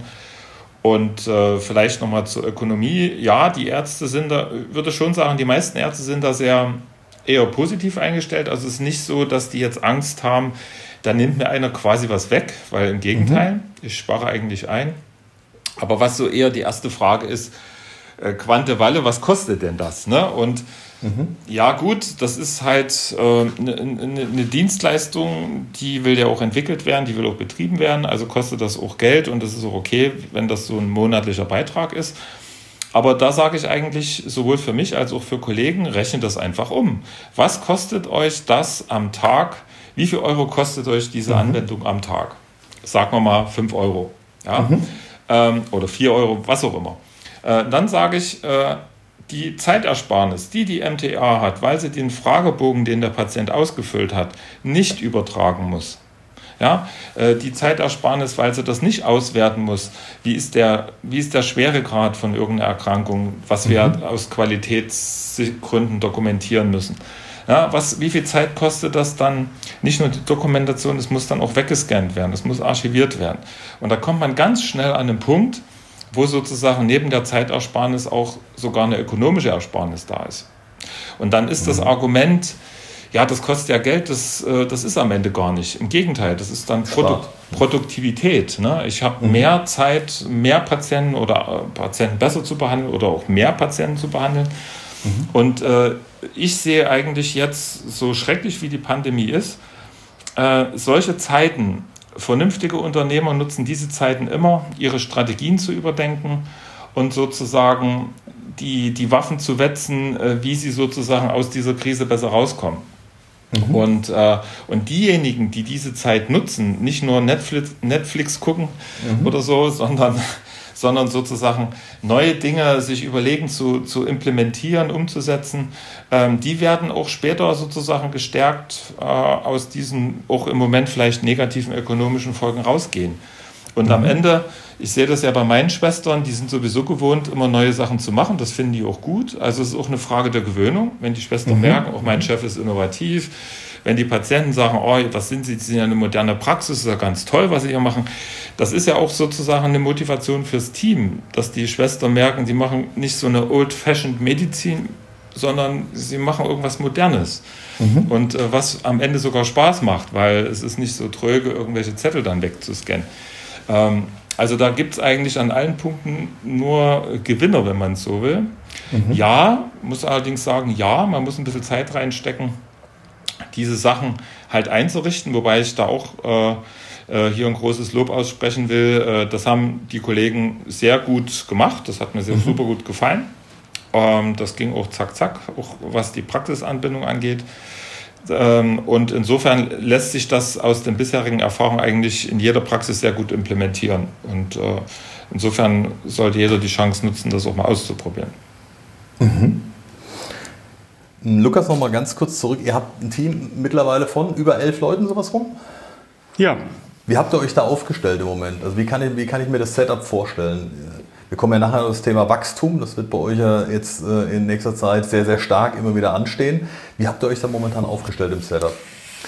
Und vielleicht nochmal zur Ökonomie. Ja, die Ärzte sind da, würde schon sagen, die meisten Ärzte sind da eher positiv eingestellt. Also es ist nicht so, dass die jetzt Angst haben, da nimmt mir einer quasi was weg, weil im Gegenteil, ich spare eigentlich ein. Aber was so eher die erste Frage ist, Quante Valle, was kostet denn das? Ne? Und ja gut, das ist halt eine Dienstleistung, die will ja auch entwickelt werden, die will auch betrieben werden, also kostet das auch Geld und das ist auch okay, wenn das so ein monatlicher Beitrag ist. Aber da sage ich eigentlich, sowohl für mich als auch für Kollegen, rechnet das einfach um. Was kostet euch das am Tag? Wie viel Euro kostet euch diese Anwendung am Tag? Sagen wir mal 5 Euro. Ja? Oder 4 Euro, was auch immer. Dann sage ich, die Zeitersparnis, die MTA hat, weil sie den Fragebogen, den der Patient ausgefüllt hat, nicht übertragen muss. Ja? Die Zeitersparnis, weil sie das nicht auswerten muss. Wie ist der Schweregrad von irgendeiner Erkrankung, was wir aus Qualitätsgründen dokumentieren müssen. Ja, wie viel Zeit kostet das dann? Nicht nur die Dokumentation, es muss dann auch weggescannt werden, es muss archiviert werden. Und da kommt man ganz schnell an den Punkt, wo sozusagen neben der Zeitersparnis auch sogar eine ökonomische Ersparnis da ist. Und dann ist das Argument, ja, das kostet ja Geld, das ist am Ende gar nicht. Im Gegenteil, das ist dann Produktivität. Ne? Ich habe mehr Zeit, mehr Patienten oder Patienten besser zu behandeln oder auch mehr Patienten zu behandeln. Und ich sehe eigentlich jetzt, so schrecklich wie die Pandemie ist, solche Zeiten, vernünftige Unternehmer nutzen diese Zeiten immer, ihre Strategien zu überdenken und sozusagen die Waffen zu wetzen, wie sie sozusagen aus dieser Krise besser rauskommen. Und diejenigen, die diese Zeit nutzen, nicht nur Netflix gucken oder so, sondern sozusagen neue Dinge sich überlegen zu implementieren, umzusetzen, die werden auch später sozusagen gestärkt aus diesen auch im Moment vielleicht negativen ökonomischen Folgen rausgehen. Und am Ende, ich sehe das ja bei meinen Schwestern, die sind sowieso gewohnt, immer neue Sachen zu machen, das finden die auch gut. Also es ist auch eine Frage der Gewöhnung, wenn die Schwestern merken, auch mein Chef ist innovativ. Wenn die Patienten sagen, oh, was sind Sie, Sie sind ja eine moderne Praxis, ist ja ganz toll, was Sie hier machen. Das ist ja auch sozusagen eine Motivation fürs Team, dass die Schwestern merken, sie machen nicht so eine old-fashioned Medizin, sondern sie machen irgendwas Modernes. Und was am Ende sogar Spaß macht, weil es ist nicht so tröge, irgendwelche Zettel dann wegzuscannen. Also da gibt es eigentlich an allen Punkten nur Gewinner, wenn man es so will. Ja, muss allerdings sagen, ja, man muss ein bisschen Zeit reinstecken, diese Sachen halt einzurichten, wobei ich da auch hier ein großes Lob aussprechen will. Das haben die Kollegen sehr gut gemacht, das hat mir sehr super gut gefallen. Das ging auch zack, zack, auch was die Praxisanbindung angeht. Und insofern lässt sich das aus den bisherigen Erfahrungen eigentlich in jeder Praxis sehr gut implementieren. Und insofern sollte jeder die Chance nutzen, das auch mal auszuprobieren. Lukas, noch mal ganz kurz zurück. Ihr habt ein Team mittlerweile von über 11 Leuten, sowas rum? Ja. Wie habt ihr euch da aufgestellt im Moment? Also wie kann ich mir das Setup vorstellen? Wir kommen ja nachher auf das Thema Wachstum. Das wird bei euch ja jetzt in nächster Zeit sehr, sehr stark immer wieder anstehen. Wie habt ihr euch da momentan aufgestellt im Setup?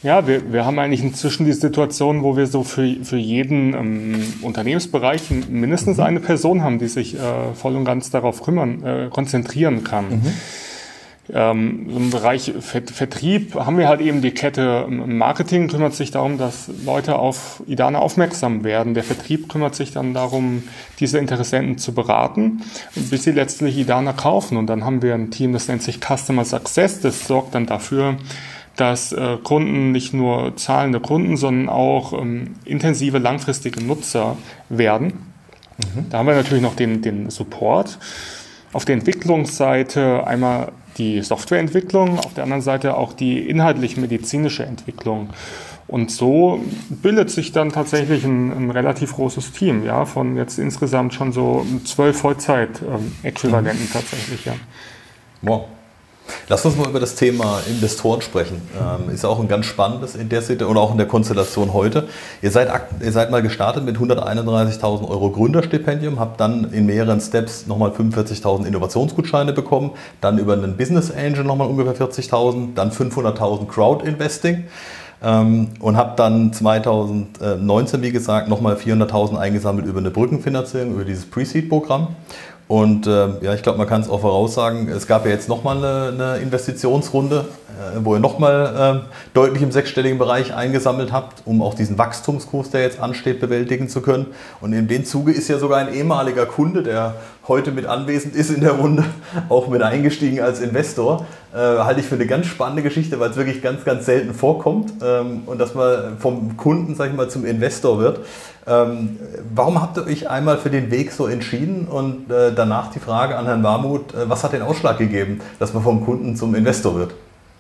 Ja, wir haben eigentlich inzwischen die Situation, wo wir so für jeden Unternehmensbereich mindestens eine Person haben, die sich voll und ganz darauf konzentrieren kann. Im Bereich Vertrieb haben wir halt eben die Kette. Marketing kümmert sich darum, dass Leute auf Idana aufmerksam werden. Der Vertrieb kümmert sich dann darum, diese Interessenten zu beraten, bis sie letztlich Idana kaufen. Und dann haben wir ein Team, das nennt sich Customer Success. Das sorgt dann dafür, dass Kunden nicht nur zahlende Kunden, sondern auch intensive, langfristige Nutzer werden. Da haben wir natürlich noch den Support. Auf der Entwicklungsseite einmal die Softwareentwicklung, auf der anderen Seite auch die inhaltlich-medizinische Entwicklung. Und so bildet sich dann tatsächlich ein relativ großes Team, ja, von jetzt insgesamt schon so 12 Vollzeit-Äquivalenten tatsächlich, ja. Wow. Lass uns mal über das Thema Investoren sprechen. Ist auch ein ganz spannendes in der Situation oder auch in der Konstellation heute. Ihr seid mal gestartet mit 131.000 Euro Gründerstipendium, habt dann in mehreren Steps nochmal 45.000 Innovationsgutscheine bekommen, dann über einen Business Angel nochmal ungefähr 40.000, dann 500.000 Crowd Investing und habt dann 2019, wie gesagt, nochmal 400.000 eingesammelt über eine Brückenfinanzierung, über dieses Pre-Seed-Programm. Und ja, ich glaube, man kann es auch voraussagen, es gab ja jetzt nochmal eine Investitionsrunde, wo ihr nochmal deutlich im sechsstelligen Bereich eingesammelt habt, um auch diesen Wachstumskurs, der jetzt ansteht, bewältigen zu können. Und in dem Zuge ist ja sogar ein ehemaliger Kunde, der heute mit anwesend ist in der Runde, auch mit eingestiegen als Investor. Halte ich für eine ganz spannende Geschichte, weil es wirklich ganz, ganz selten vorkommt und dass man vom Kunden, sag ich mal, zum Investor wird. Warum habt ihr euch einmal für den Weg so entschieden und danach die Frage an Herrn Warmuth, was hat den Ausschlag gegeben, dass man vom Kunden zum Investor wird?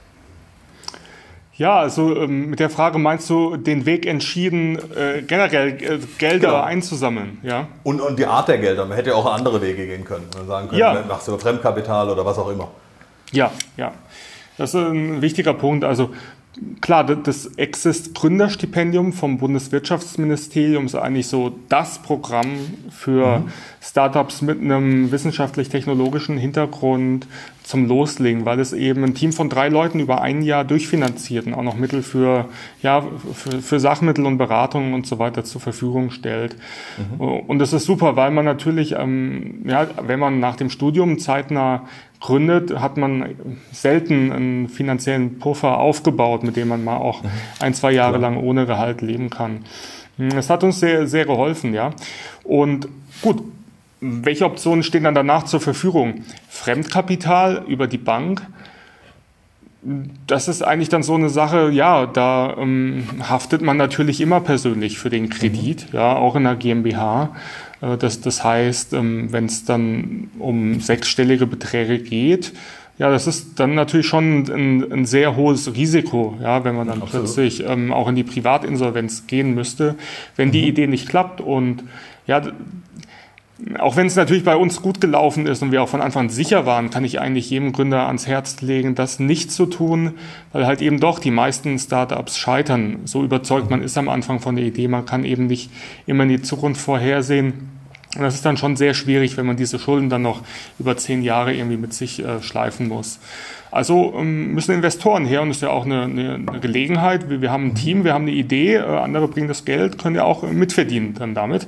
Ja, also mit der Frage meinst du den Weg entschieden, generell Gelder einzusammeln, ja? Und die Art der Gelder, man hätte ja auch andere Wege gehen können. Man sagen können, machst du Fremdkapital oder was auch immer. Ja, das ist ein wichtiger Punkt. Also klar, das Exist Gründerstipendium vom Bundeswirtschaftsministerium ist eigentlich so das Programm für Startups mit einem wissenschaftlich-technologischen Hintergrund zum Loslegen, weil es eben ein Team von 3 Leuten über ein Jahr durchfinanziert und auch noch Mittel für Sachmittel und Beratungen und so weiter zur Verfügung stellt. Und das ist super, weil man natürlich, wenn man nach dem Studium zeitnah gründet, hat man selten einen finanziellen Puffer aufgebaut, mit dem man mal auch 1-2 Jahre lang ohne Gehalt leben kann. Das hat uns sehr, sehr geholfen, ja. Und gut, welche Optionen stehen dann danach zur Verfügung? Fremdkapital über die Bank. Das ist eigentlich dann so eine Sache, ja, da haftet man natürlich immer persönlich für den Kredit, ja, auch in der GmbH. Das heißt, wenn es dann um 6-stellige Beträge geht, ja, das ist dann natürlich schon ein sehr hohes Risiko, ja, wenn man dann plötzlich auch in die Privatinsolvenz gehen müsste, wenn die Idee nicht klappt. Und ja, auch wenn es natürlich bei uns gut gelaufen ist und wir auch von Anfang an sicher waren, kann ich eigentlich jedem Gründer ans Herz legen, das nicht zu tun, weil halt eben doch die meisten Startups scheitern. So überzeugt man ist am Anfang von der Idee, man kann eben nicht immer in die Zukunft vorhersehen. Und das ist dann schon sehr schwierig, wenn man diese Schulden dann noch über 10 Jahre irgendwie mit sich schleifen muss. Also müssen Investoren her und das ist ja auch eine Gelegenheit. Wir haben ein Team, wir haben eine Idee, andere bringen das Geld, können ja auch mitverdienen dann damit.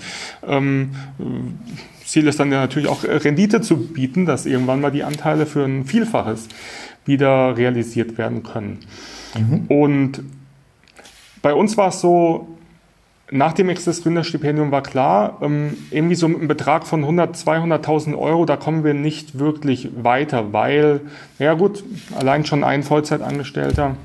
Ziel ist dann ja natürlich auch Rendite zu bieten, dass irgendwann mal die Anteile für ein Vielfaches wieder realisiert werden können. Und bei uns war es so, nach dem Exist Gründerstipendium war klar, irgendwie so mit einem Betrag von 200.000 Euro, da kommen wir nicht wirklich weiter, weil, ja gut, allein schon ein Vollzeitangestellter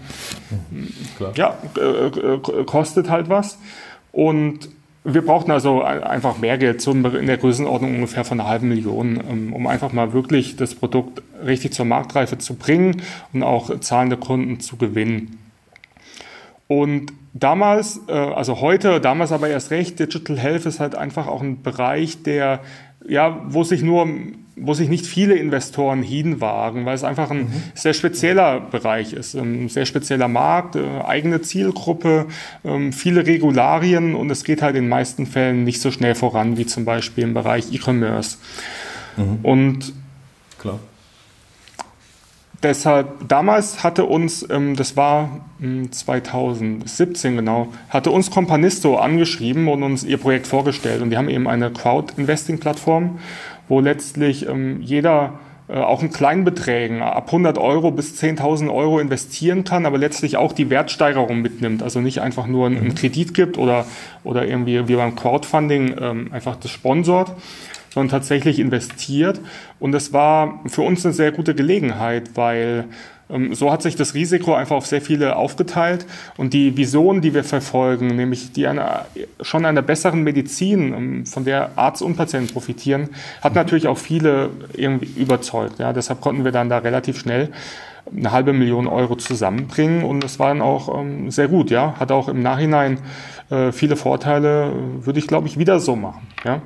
kostet halt was. Und wir brauchten also einfach mehr Geld, so in der Größenordnung ungefähr von 500.000, um einfach mal wirklich das Produkt richtig zur Marktreife zu bringen und auch zahlende Kunden zu gewinnen. Und damals aber erst recht, Digital Health ist halt einfach auch ein Bereich, der, ja, wo sich nicht viele Investoren hinwagen, weil es einfach ein sehr spezieller Bereich ist, ein sehr spezieller Markt, eigene Zielgruppe, viele Regularien und es geht halt in den meisten Fällen nicht so schnell voran wie zum Beispiel im Bereich E-Commerce. Und klar. Deshalb, damals hatte uns, das war 2017 genau, hatte uns Companisto angeschrieben und uns ihr Projekt vorgestellt. Und die haben eben eine Crowd-Investing-Plattform, wo letztlich jeder auch in kleinen Beträgen ab 100 Euro bis 10.000 Euro investieren kann, aber letztlich auch die Wertsteigerung mitnimmt. Also nicht einfach nur einen Kredit gibt oder irgendwie wie beim Crowdfunding einfach das sponsort, sondern tatsächlich investiert. Und das war für uns eine sehr gute Gelegenheit, weil so hat sich das Risiko einfach auf sehr viele aufgeteilt. Und die Vision, die wir verfolgen, nämlich die schon einer besseren Medizin, von der Arzt und Patienten profitieren, hat natürlich auch viele irgendwie überzeugt. Ja, deshalb konnten wir dann da relativ schnell 500.000 Euro zusammenbringen. Und das war dann auch sehr gut. Ja, hat auch im Nachhinein viele Vorteile, würde ich, glaube ich, wieder so machen. Ja.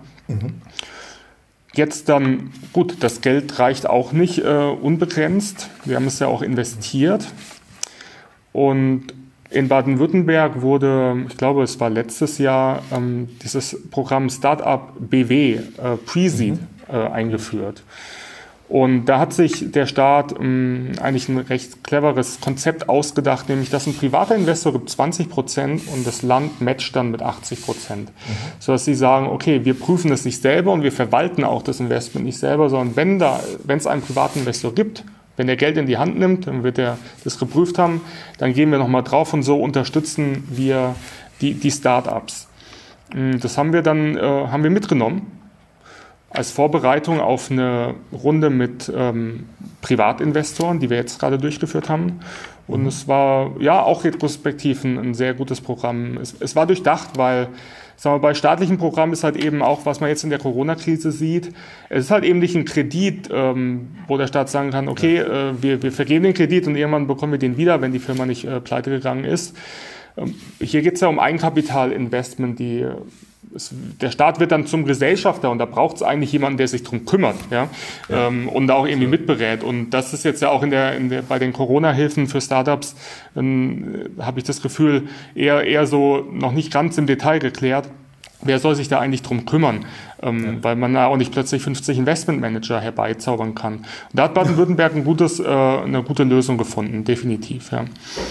Jetzt dann, gut, das Geld reicht auch nicht unbegrenzt. Wir haben es ja auch investiert. Und in Baden-Württemberg wurde, ich glaube, es war letztes Jahr, dieses Programm Startup BW, Pre-Seed, eingeführt. Und da hat sich der Staat eigentlich ein recht cleveres Konzept ausgedacht, nämlich dass ein privater Investor gibt 20% und das Land matcht dann mit 80%. Sodass sie sagen, okay, wir prüfen das nicht selber und wir verwalten auch das Investment nicht selber, sondern wenn es einen privaten Investor gibt, wenn der Geld in die Hand nimmt, dann wird er das geprüft haben, dann gehen wir nochmal drauf und so unterstützen wir die Startups. Das haben wir mitgenommen. Als Vorbereitung auf eine Runde mit Privatinvestoren, die wir jetzt gerade durchgeführt haben. Und es war ja auch retrospektiv ein sehr gutes Programm. Es war durchdacht, weil sagen wir, bei staatlichen Programmen ist halt eben auch, was man jetzt in der Corona-Krise sieht, es ist halt eben nicht ein Kredit, wo der Staat sagen kann, okay, wir vergeben den Kredit und irgendwann bekommen wir den wieder, wenn die Firma nicht pleite gegangen ist. Hier geht es ja um Eigenkapitalinvestment, der Staat wird dann zum Gesellschafter und da braucht es eigentlich jemanden, der sich darum kümmert, ja? Und auch irgendwie mitberät. Und das ist jetzt ja auch bei den Corona-Hilfen für Startups, habe ich das Gefühl, eher so noch nicht ganz im Detail geklärt. Wer soll sich da eigentlich drum kümmern? Weil man da auch nicht plötzlich 50 Investmentmanager herbeizaubern kann. Und da hat Baden-Württemberg eine gute Lösung gefunden, definitiv. Ja.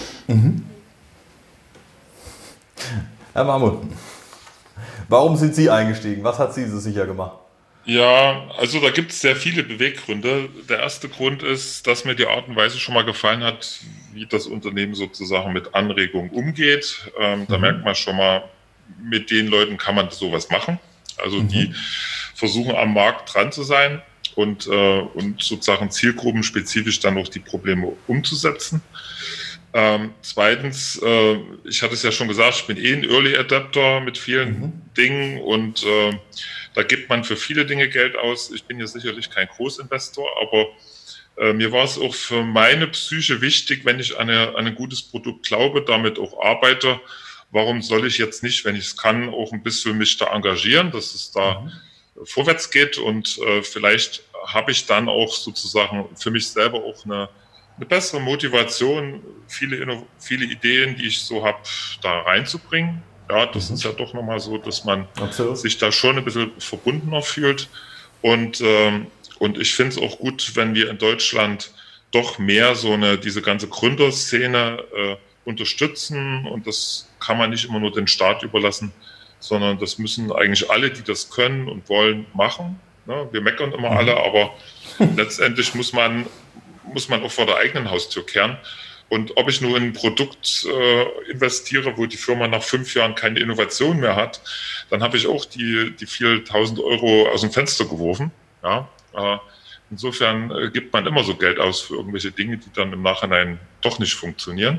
Herr Mahmut, warum sind Sie eingestiegen? Was hat Sie so sicher gemacht? Ja, also da gibt es sehr viele Beweggründe. Der erste Grund ist, dass mir die Art und Weise schon mal gefallen hat, wie das Unternehmen sozusagen mit Anregungen umgeht. Da merkt man schon mal, mit den Leuten kann man sowas machen. Also die versuchen am Markt dran zu sein und sozusagen zielgruppenspezifisch dann auch die Probleme umzusetzen. Zweitens, ich hatte es ja schon gesagt, ich bin ein Early Adapter mit vielen Dingen und da gibt man für viele Dinge Geld aus. Ich bin ja sicherlich kein Großinvestor, aber mir war es auch für meine Psyche wichtig, wenn ich an ein gutes Produkt glaube, damit auch arbeite. Warum soll ich jetzt nicht, wenn ich es kann, auch ein bisschen mich da engagieren, dass es da vorwärts geht und vielleicht habe ich dann auch sozusagen für mich selber auch eine bessere Motivation, viele Ideen, die ich so habe, da reinzubringen. Ja, das ist ja doch nochmal so, dass man sich da schon ein bisschen verbundener fühlt. Und ich finde es auch gut, wenn wir in Deutschland doch mehr diese ganze Gründerszene unterstützen. Und das kann man nicht immer nur den Staat überlassen, sondern das müssen eigentlich alle, die das können und wollen, machen. Ne? Wir meckern immer alle, aber letztendlich muss man auch vor der eigenen Haustür kehren. Und ob ich nur in ein Produkt investiere, wo die Firma nach 5 Jahren keine Innovation mehr hat, dann habe ich auch die vielen 1.000 Euro aus dem Fenster geworfen. Ja? Insofern gibt man immer so Geld aus für irgendwelche Dinge, die dann im Nachhinein doch nicht funktionieren.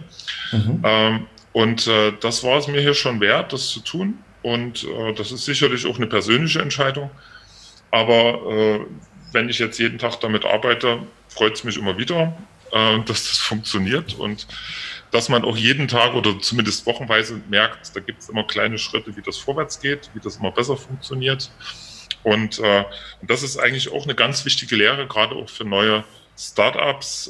Das war es mir hier schon wert, das zu tun. Und das ist sicherlich auch eine persönliche Entscheidung. Aber wenn ich jetzt jeden Tag damit arbeite, freut es mich immer wieder, dass das funktioniert und dass man auch jeden Tag oder zumindest wochenweise merkt, da gibt es immer kleine Schritte, wie das vorwärts geht, wie das immer besser funktioniert. Und das ist eigentlich auch eine ganz wichtige Lehre, gerade auch für neue Startups.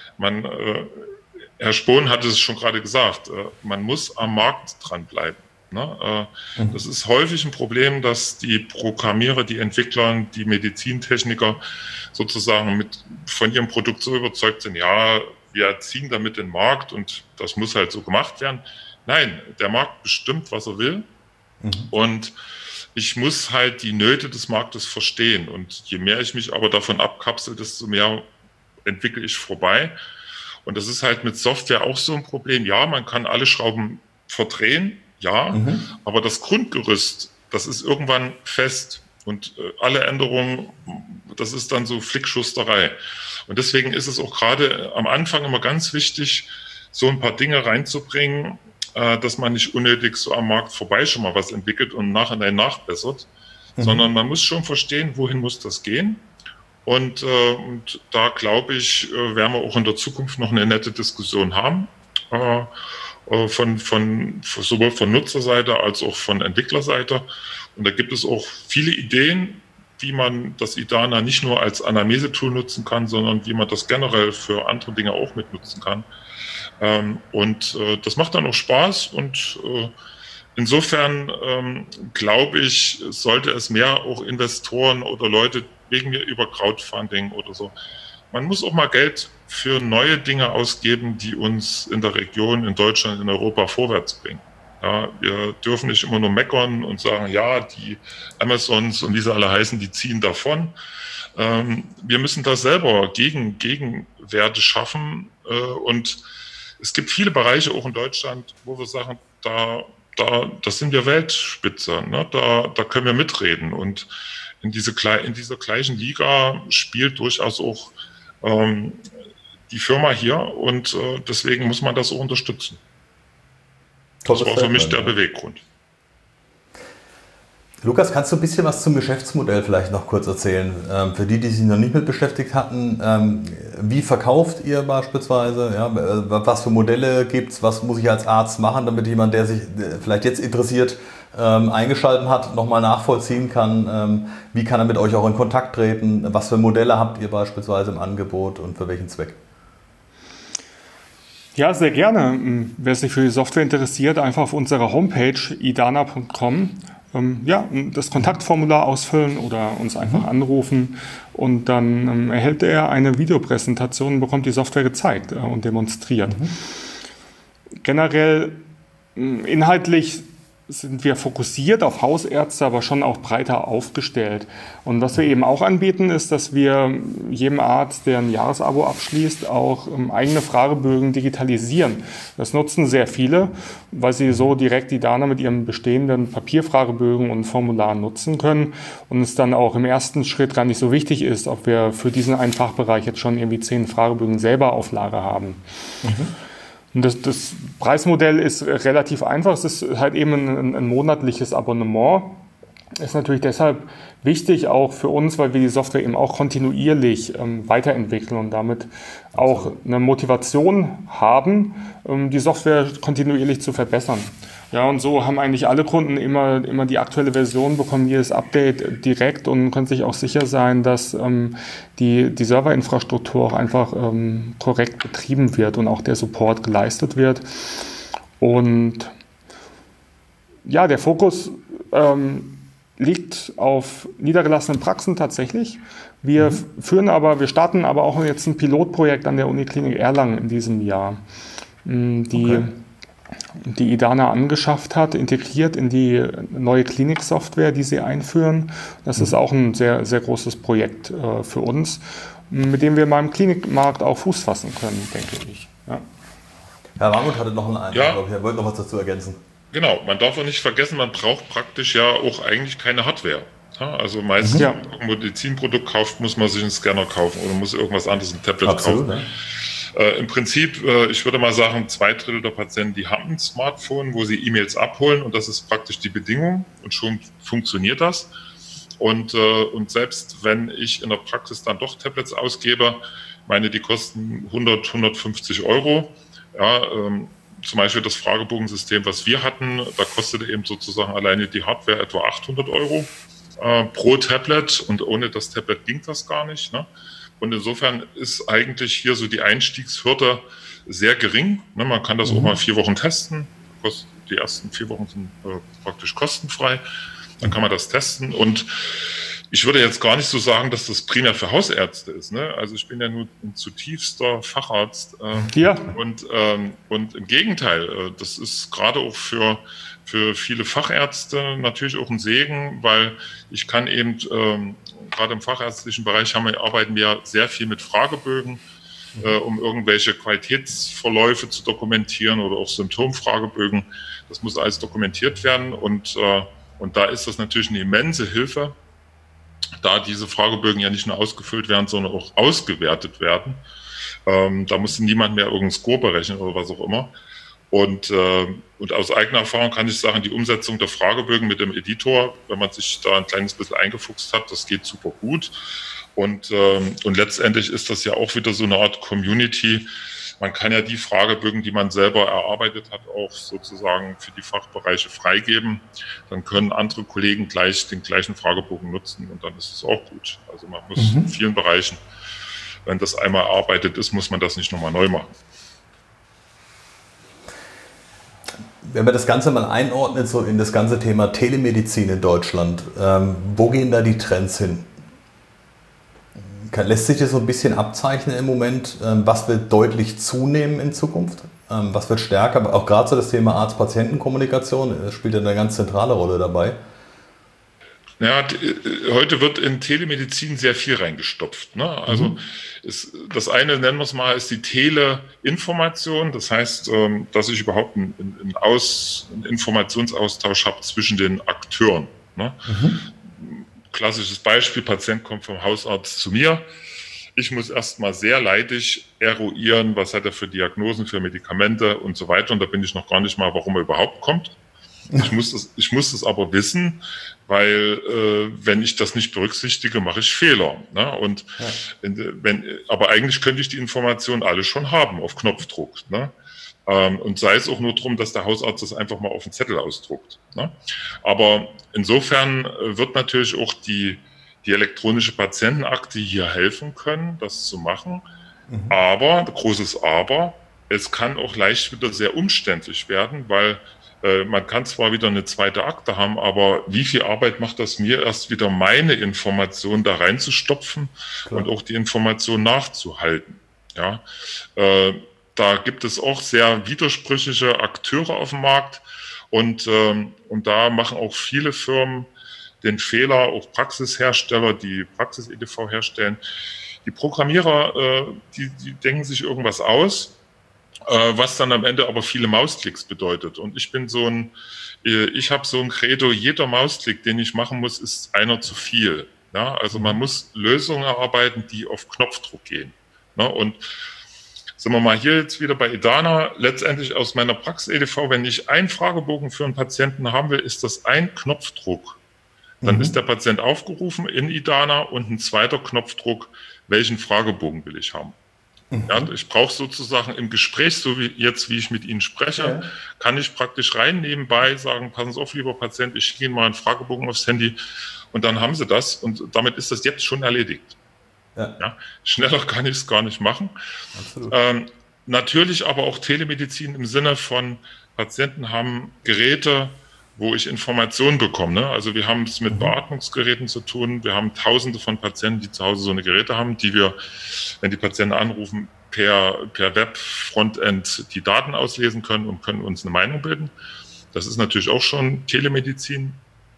Herr Spohn hat es schon gerade gesagt, man muss am Markt dranbleiben. Ne? Das ist häufig ein Problem, dass die Programmierer, die Entwickler, die Medizintechniker sozusagen von ihrem Produkt so überzeugt sind, ja, wir ziehen damit den Markt und das muss halt so gemacht werden. Nein, der Markt bestimmt, was er will. Und ich muss halt die Nöte des Marktes verstehen. Und je mehr ich mich aber davon abkapsel, desto mehr entwickle ich vorbei. Und das ist halt mit Software auch so ein Problem. Ja, man kann alle Schrauben verdrehen, ja, aber das Grundgerüst, das ist irgendwann fest. Und alle Änderungen, das ist dann so Flickschusterei. Und deswegen ist es auch gerade am Anfang immer ganz wichtig, so ein paar Dinge reinzubringen, dass man nicht unnötig so am Markt vorbei schon mal was entwickelt und nachhinein nachbessert, sondern man muss schon verstehen, wohin muss das gehen. Und da glaube ich, werden wir auch in der Zukunft noch eine nette Diskussion haben, sowohl von Nutzerseite als auch von Entwicklerseite. Und da gibt es auch viele Ideen, wie man das Idana nicht nur als Anamnese-Tool nutzen kann, sondern wie man das generell für andere Dinge auch mitnutzen kann. Und das macht dann auch Spaß und insofern glaube ich, sollte es mehr auch Investoren oder Leute wegen mir über Crowdfunding oder so. Man muss auch mal Geld für neue Dinge ausgeben, die uns in der Region, in Deutschland, in Europa vorwärts bringen. Ja, wir dürfen nicht immer nur meckern und sagen, ja, die Amazons und wie sie alle heißen, die ziehen davon. Wir müssen da selber Gegenwerte schaffen und es gibt viele Bereiche auch in Deutschland, wo wir sagen, das sind wir Weltspitze, ne? Da können wir mitreden. Und in dieser gleichen Liga spielt durchaus auch die Firma hier und deswegen muss man das auch unterstützen. Das war für mich der Beweggrund. Lukas, kannst du ein bisschen was zum Geschäftsmodell vielleicht noch kurz erzählen? Für die sich noch nicht mit beschäftigt hatten, wie verkauft ihr beispielsweise? Ja, was für Modelle gibt es? Was muss ich als Arzt machen, damit jemand, der sich vielleicht jetzt interessiert, eingeschaltet hat, nochmal nachvollziehen kann? Wie kann er mit euch auch in Kontakt treten? Was für Modelle habt ihr beispielsweise im Angebot und für welchen Zweck? Ja, sehr gerne. Wer sich für die Software interessiert, einfach auf unserer Homepage idana.com das Kontaktformular ausfüllen oder uns einfach anrufen und dann erhält er eine Videopräsentation und bekommt die Software gezeigt und demonstriert. Generell inhaltlich sind wir fokussiert auf Hausärzte, aber schon auch breiter aufgestellt. Und was wir eben auch anbieten, ist, dass wir jedem Arzt, der ein Jahresabo abschließt, auch eigene Fragebögen digitalisieren. Das nutzen sehr viele, weil sie so direkt Idana mit ihren bestehenden Papierfragebögen und Formularen nutzen können und es dann auch im ersten Schritt gar nicht so wichtig ist, ob wir für diesen einen Fachbereich jetzt schon irgendwie 10 Fragebögen selber auf Lager haben. Und das Preismodell ist relativ einfach. Es ist halt eben ein monatliches Abonnement. Ist natürlich deshalb wichtig auch für uns, weil wir die Software eben auch kontinuierlich weiterentwickeln und damit auch eine Motivation haben, die Software kontinuierlich zu verbessern. Ja, und so haben eigentlich alle Kunden immer die aktuelle Version, bekommen jedes Update direkt und können sich auch sicher sein, dass die Serverinfrastruktur auch einfach korrekt betrieben wird und auch der Support geleistet wird. Und ja, der Fokus liegt auf niedergelassenen Praxen tatsächlich. Wir starten aber auch jetzt ein Pilotprojekt an der Uniklinik Erlangen in diesem Jahr, die Idana angeschafft hat, integriert in die neue Kliniksoftware, die sie einführen. Das ist auch ein sehr, sehr großes Projekt für uns, mit dem wir mal im Klinikmarkt auch Fuß fassen können, denke ich. Ja. Herr Warmuth hatte noch einen Einwand, glaube ich. Er wollte noch was dazu ergänzen. Genau, man darf auch nicht vergessen, man braucht praktisch ja auch eigentlich keine Hardware. Ja, also meistens, wenn man ein Medizinprodukt kauft, muss man sich einen Scanner kaufen oder muss irgendwas anderes, ein Tablet kaufen. Ja. Im Prinzip, ich würde mal sagen, 2/3 der Patienten, die haben ein Smartphone, wo sie E-Mails abholen und das ist praktisch die Bedingung und schon funktioniert das. Und selbst wenn ich in der Praxis dann doch Tablets ausgebe, die kosten 100, 150 Euro. Ja, zum Beispiel das Fragebogensystem, was wir hatten, da kostete eben sozusagen alleine die Hardware etwa 800 Euro pro Tablet und ohne das Tablet ging das gar nicht, ne? Und insofern ist eigentlich hier so die Einstiegshürde sehr gering. Ne? Man kann das auch mal 4 Wochen testen, kostet die ersten 4 Wochen sind praktisch kostenfrei. Dann kann man das testen. Und ich würde jetzt gar nicht so sagen, dass das primär für Hausärzte ist. Ne? Also ich bin ja nur ein zutiefster Facharzt. Und im Gegenteil, das ist gerade auch für viele Fachärzte natürlich auch ein Segen, weil ich kann eben, gerade im fachärztlichen Bereich arbeiten wir sehr viel mit Fragebögen, um irgendwelche Qualitätsverläufe zu dokumentieren oder auch Symptomfragebögen. Das muss alles dokumentiert werden und da ist das natürlich eine immense Hilfe, da diese Fragebögen ja nicht nur ausgefüllt werden, sondern auch ausgewertet werden. Da muss niemand mehr irgendeinen Score berechnen oder was auch immer. Und aus eigener Erfahrung kann ich sagen, die Umsetzung der Fragebögen mit dem Editor, wenn man sich da ein kleines bisschen eingefuchst hat, das geht super gut. Und letztendlich ist das ja auch wieder so eine Art Community. Man kann ja die Fragebögen, die man selber erarbeitet hat, auch sozusagen für die Fachbereiche freigeben. Dann können andere Kollegen den gleichen Fragebogen nutzen und dann ist es auch gut. Also man muss in vielen Bereichen, wenn das einmal erarbeitet ist, muss man das nicht nochmal neu machen. Wenn man das Ganze mal einordnet, so in das ganze Thema Telemedizin in Deutschland, wo gehen da die Trends hin? Lässt sich das so ein bisschen abzeichnen im Moment? Was wird deutlich zunehmen in Zukunft? Was wird stärker? Aber auch gerade so das Thema Arzt-Patienten-Kommunikation spielt ja eine ganz zentrale Rolle dabei. Ja, heute wird in Telemedizin sehr viel reingestopft. Ne? Also das eine, nennen wir es mal, ist die Teleinformation. Das heißt, dass ich überhaupt einen Informationsaustausch habe zwischen den Akteuren. Ne? Klassisches Beispiel, Patient kommt vom Hausarzt zu mir. Ich muss erstmal sehr leidig eruieren, was hat er für Diagnosen, für Medikamente und so weiter. Und da bin ich noch gar nicht mal, warum er überhaupt kommt. Ich muss das aber wissen, weil wenn ich das nicht berücksichtige, mache ich Fehler. Ne? Und aber eigentlich könnte ich die Informationen alle schon haben auf Knopfdruck. Ne? Und sei es auch nur darum, dass der Hausarzt das einfach mal auf den Zettel ausdruckt. Ne? Aber insofern wird natürlich auch die elektronische Patientenakte hier helfen können, das zu machen. Aber, großes Aber, es kann auch leicht wieder sehr umständlich werden, weil man kann zwar wieder eine zweite Akte haben, aber wie viel Arbeit macht das mir, erst wieder meine Information da reinzustopfen und auch die Information nachzuhalten. Ja, da gibt es auch sehr widersprüchliche Akteure auf dem Markt und da machen auch viele Firmen den Fehler, auch Praxishersteller, die Praxis-EDV herstellen. Die Programmierer, die denken sich irgendwas aus, was dann am Ende aber viele Mausklicks bedeutet. Und ich habe so ein Credo, jeder Mausklick, den ich machen muss, ist einer zu viel. Ja, also man muss Lösungen erarbeiten, die auf Knopfdruck gehen. Ja, und sind wir mal hier jetzt wieder bei Idana, letztendlich aus meiner Praxis-EDV, wenn ich einen Fragebogen für einen Patienten haben will, ist das ein Knopfdruck. Dann ist der Patient aufgerufen in Idana und ein zweiter Knopfdruck, welchen Fragebogen will ich haben. Ja, ich brauche sozusagen im Gespräch, so wie ich mit Ihnen spreche, kann ich praktisch rein nebenbei sagen, passen Sie auf, lieber Patient, ich schicke Ihnen mal einen Fragebogen aufs Handy und dann haben Sie das und damit ist das jetzt schon erledigt. Ja, schneller kann ich es gar nicht machen. Natürlich aber auch Telemedizin im Sinne von Patienten haben Geräte, wo ich Informationen bekomme. Ne? Also wir haben es mit Beatmungsgeräten zu tun. Wir haben Tausende von Patienten, die zu Hause so eine Geräte haben, die wir, wenn die Patienten anrufen, per Web-Frontend die Daten auslesen können und können uns eine Meinung bilden. Das ist natürlich auch schon Telemedizin.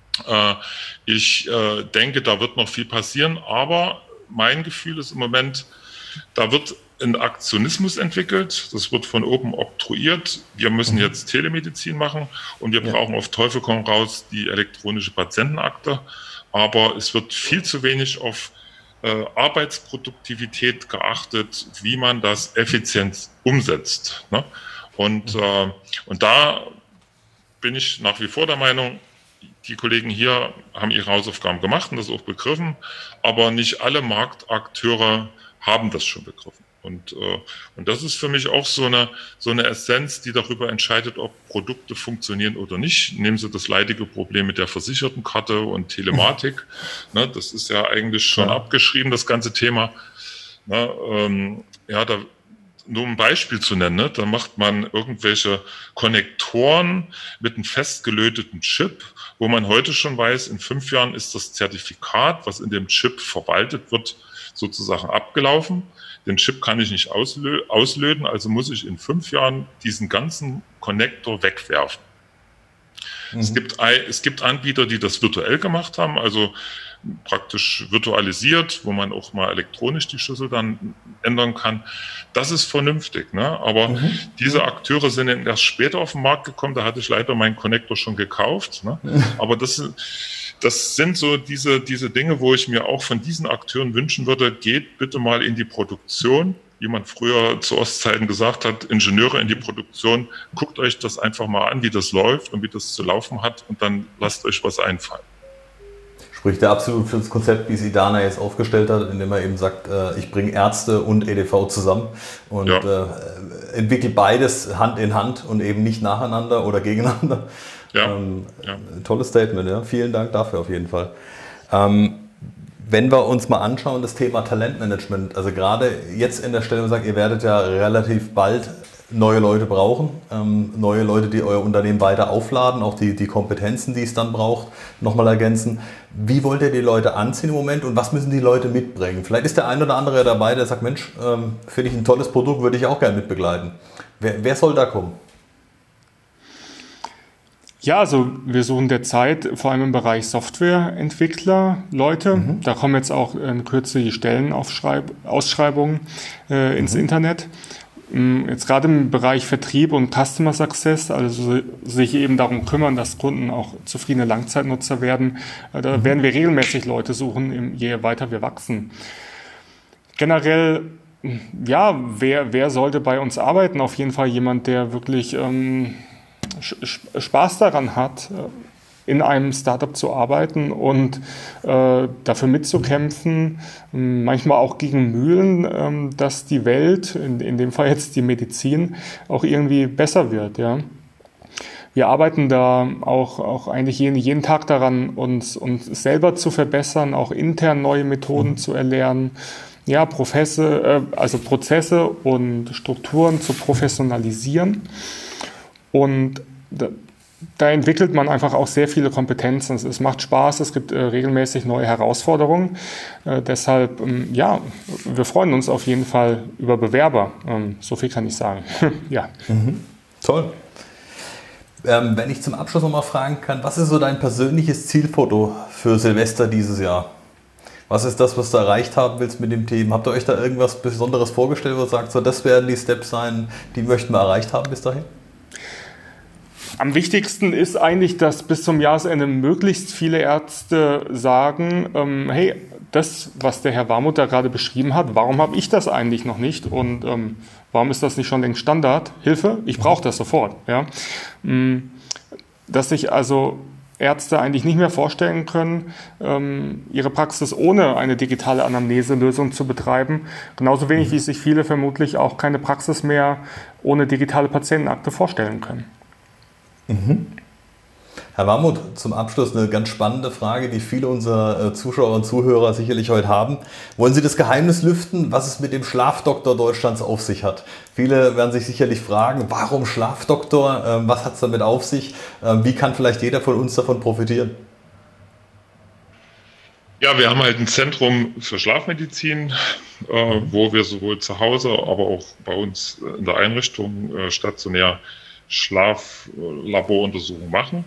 Ich denke, da wird noch viel passieren, aber mein Gefühl ist im Moment, da wird ein Aktionismus entwickelt, das wird von oben oktroyiert, wir müssen jetzt Telemedizin machen und wir brauchen auf Teufel komm raus die elektronische Patientenakte, aber es wird viel zu wenig auf Arbeitsproduktivität geachtet, wie man das effizient umsetzt. Ne? Und da bin ich nach wie vor der Meinung, die Kollegen hier haben ihre Hausaufgaben gemacht und das auch begriffen, aber nicht alle Marktakteure haben das schon begriffen. Und das ist für mich auch so eine Essenz, die darüber entscheidet, ob Produkte funktionieren oder nicht. Nehmen Sie das leidige Problem mit der Versichertenkarte und Telematik. Ne, das ist ja eigentlich schon abgeschrieben, das ganze Thema. Ne, nur ein Beispiel zu nennen, ne? Da macht man irgendwelche Konnektoren mit einem festgelöteten Chip, wo man heute schon weiß, in 5 Jahren ist das Zertifikat, was in dem Chip verwaltet wird, sozusagen abgelaufen. Den Chip kann ich nicht auslöten, also muss ich in 5 Jahren diesen ganzen Konnektor wegwerfen. Es gibt Anbieter, die das virtuell gemacht haben, also praktisch virtualisiert, wo man auch mal elektronisch die Schlüssel dann ändern kann. Das ist vernünftig, ne? Aber diese Akteure sind erst später auf den Markt gekommen, da hatte ich leider meinen Connector schon gekauft, ne? Aber das sind so diese Dinge, wo ich mir auch von diesen Akteuren wünschen würde, geht bitte mal in die Produktion, wie man früher zu Ostzeiten gesagt hat, Ingenieure in die Produktion, guckt euch das einfach mal an, wie das läuft und wie das zu laufen hat und dann lasst euch was einfallen. Spricht er absolut für das Konzept, wie es Idana jetzt aufgestellt hat, indem er eben sagt, ich bringe Ärzte und EDV zusammen und entwickle beides Hand in Hand und eben nicht nacheinander oder gegeneinander. Tolles Statement, ja. Vielen Dank dafür auf jeden Fall. Wenn wir uns mal anschauen, das Thema Talentmanagement, also gerade jetzt in der Stelle, sagt, ihr werdet ja relativ bald neue Leute brauchen, neue Leute, die euer Unternehmen weiter aufladen, auch die Kompetenzen, die es dann braucht, nochmal ergänzen. Wie wollt ihr die Leute anziehen im Moment und was müssen die Leute mitbringen? Vielleicht ist der ein oder andere dabei, der sagt, Mensch, finde ich ein tolles Produkt, würde ich auch gerne mitbegleiten. Wer soll da kommen? Ja, also wir suchen derzeit vor allem im Bereich Softwareentwickler Leute. Da kommen jetzt auch in Kürze die Stellenausschreibungen ins Internet. Jetzt gerade im Bereich Vertrieb und Customer Success, also sich eben darum kümmern, dass Kunden auch zufriedene Langzeitnutzer werden. Da werden wir regelmäßig Leute suchen, je weiter wir wachsen. Generell, ja, wer sollte bei uns arbeiten? Auf jeden Fall jemand, der wirklich Spaß daran hat, in einem Startup zu arbeiten und dafür mitzukämpfen, manchmal auch gegen Mühlen, dass die Welt, in dem Fall jetzt die Medizin, auch irgendwie besser wird. Ja. Wir arbeiten da auch eigentlich jeden Tag daran, uns selber zu verbessern, auch intern neue Methoden zu erlernen, ja, Prozesse und Strukturen zu professionalisieren. Und da entwickelt man einfach auch sehr viele Kompetenzen. Es macht Spaß, es gibt regelmäßig neue Herausforderungen. Deshalb, ja, wir freuen uns auf jeden Fall über Bewerber. So viel kann ich sagen. Ja. Toll. Wenn ich zum Abschluss noch mal fragen kann, was ist so dein persönliches Zielfoto für Silvester dieses Jahr? Was ist das, was du erreicht haben willst mit dem Team? Habt ihr euch da irgendwas Besonderes vorgestellt, wo ihr sagt, so, das werden die Steps sein, die möchten wir erreicht haben bis dahin? Am wichtigsten ist eigentlich, dass bis zum Jahresende möglichst viele Ärzte sagen, hey, das, was der Herr Warmuth da gerade beschrieben hat, warum habe ich das eigentlich noch nicht und warum ist das nicht schon längst Standard? Hilfe, ich brauche das sofort. Ja? Dass sich also Ärzte eigentlich nicht mehr vorstellen können, ihre Praxis ohne eine digitale Anamneselösung zu betreiben. Genauso wenig, wie sich viele vermutlich auch keine Praxis mehr ohne digitale Patientenakte vorstellen können. Herr Warmuth, zum Abschluss eine ganz spannende Frage, die viele unserer Zuschauer und Zuhörer sicherlich heute haben. Wollen Sie das Geheimnis lüften, was es mit dem Schlafdoktor Deutschlands auf sich hat? Viele werden sich sicherlich fragen, warum Schlafdoktor? Was hat es damit auf sich? Wie kann vielleicht jeder von uns davon profitieren? Ja, wir haben halt ein Zentrum für Schlafmedizin, wo wir sowohl zu Hause, aber auch bei uns in der Einrichtung stationär Schlaflaboruntersuchungen machen.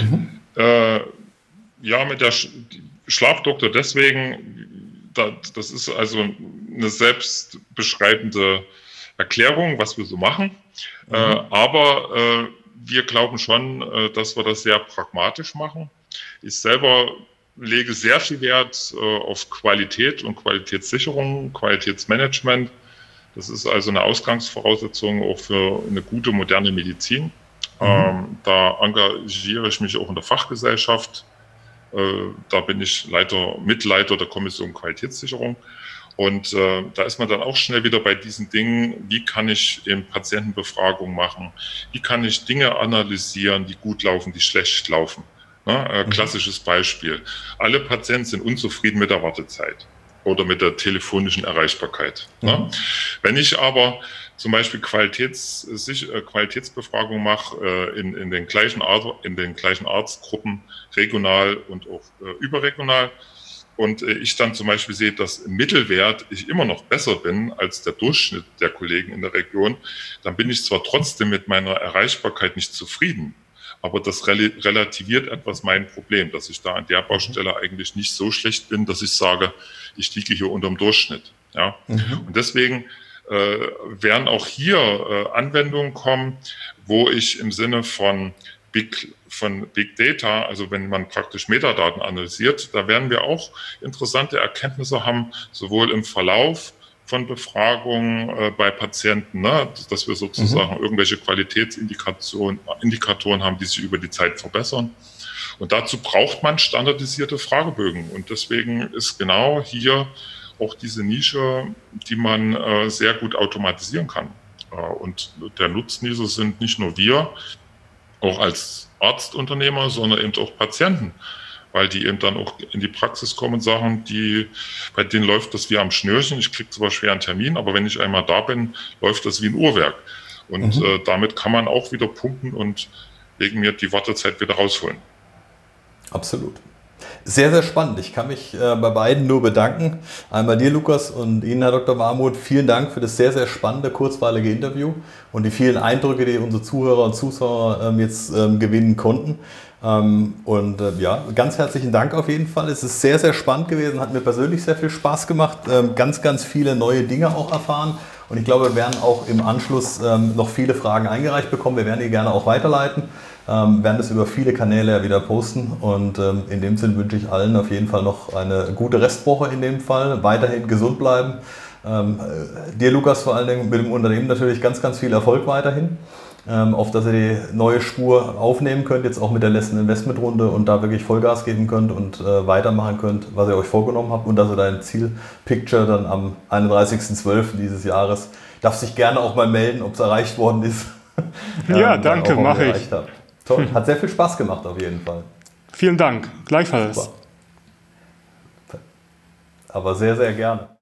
Ja, mit der Schlafdoktor deswegen, das ist also eine selbstbeschreibende Erklärung, was wir so machen. Aber wir glauben schon, dass wir das sehr pragmatisch machen. Ich selber lege sehr viel Wert auf Qualität und Qualitätssicherung, Qualitätsmanagement. Das ist also eine Ausgangsvoraussetzung auch für eine gute moderne Medizin. Da engagiere ich mich auch in der Fachgesellschaft. Da bin ich Mitleiter der Kommission Qualitätssicherung. Und da ist man dann auch schnell wieder bei diesen Dingen, wie kann ich eben Patientenbefragungen machen, wie kann ich Dinge analysieren, die gut laufen, die schlecht laufen. Klassisches Beispiel. Alle Patienten sind unzufrieden mit der Wartezeit oder mit der telefonischen Erreichbarkeit. Wenn ich aber zum Beispiel Qualitätsbefragung mache in den gleichen Arztgruppen, regional und auch überregional. Und ich dann zum Beispiel sehe, dass im Mittelwert ich immer noch besser bin als der Durchschnitt der Kollegen in der Region, dann bin ich zwar trotzdem mit meiner Erreichbarkeit nicht zufrieden, aber das relativiert etwas mein Problem, dass ich da an der Baustelle eigentlich nicht so schlecht bin, dass ich sage, ich liege hier unterm Durchschnitt. Ja? Und deswegen werden auch hier Anwendungen kommen, wo ich im Sinne von Big Data, also wenn man praktisch Metadaten analysiert, da werden wir auch interessante Erkenntnisse haben, sowohl im Verlauf von Befragungen bei Patienten, ne, dass wir sozusagen irgendwelche Qualitätsindikatoren haben, die sich über die Zeit verbessern. Und dazu braucht man standardisierte Fragebögen. Und deswegen ist genau hier auch diese Nische, die man sehr gut automatisieren kann. Und der Nutznießer sind nicht nur wir, auch als Arztunternehmer, sondern eben auch Patienten, weil die eben dann auch in die Praxis kommen und sagen, bei denen läuft das wie am Schnürchen. Ich kriege zwar schwer einen Termin, aber wenn ich einmal da bin, läuft das wie ein Uhrwerk. Und damit kann man auch wieder pumpen und wegen mir die Wartezeit wieder rausholen. Absolut. Sehr, sehr spannend. Ich kann mich bei beiden nur bedanken. Einmal dir, Lukas, und Ihnen, Herr Dr. Warmuth. Vielen Dank für das sehr, sehr spannende, kurzweilige Interview und die vielen Eindrücke, die unsere Zuhörer und Zuschauer jetzt gewinnen konnten. Ganz herzlichen Dank auf jeden Fall. Es ist sehr, sehr spannend gewesen, hat mir persönlich sehr viel Spaß gemacht. Ganz, ganz viele neue Dinge auch erfahren. Und ich glaube, wir werden auch im Anschluss noch viele Fragen eingereicht bekommen. Wir werden die gerne auch weiterleiten. Werden das über viele Kanäle wieder posten und in dem Sinn wünsche ich allen auf jeden Fall noch eine gute Restwoche in dem Fall, weiterhin gesund bleiben. Dir, Lukas, vor allen Dingen mit dem Unternehmen natürlich ganz, ganz viel Erfolg weiterhin, auf dass ihr die neue Spur aufnehmen könnt, jetzt auch mit der letzten Investmentrunde und da wirklich Vollgas geben könnt und weitermachen könnt, was ihr euch vorgenommen habt und dass ihr dein Zielpicture dann am 31.12. dieses Jahres, darf sich gerne auch mal melden, ob es erreicht worden ist. Ja, danke, mache ich. Toll, hat sehr viel Spaß gemacht auf jeden Fall. Vielen Dank, gleichfalls. Super. Aber sehr, sehr gerne.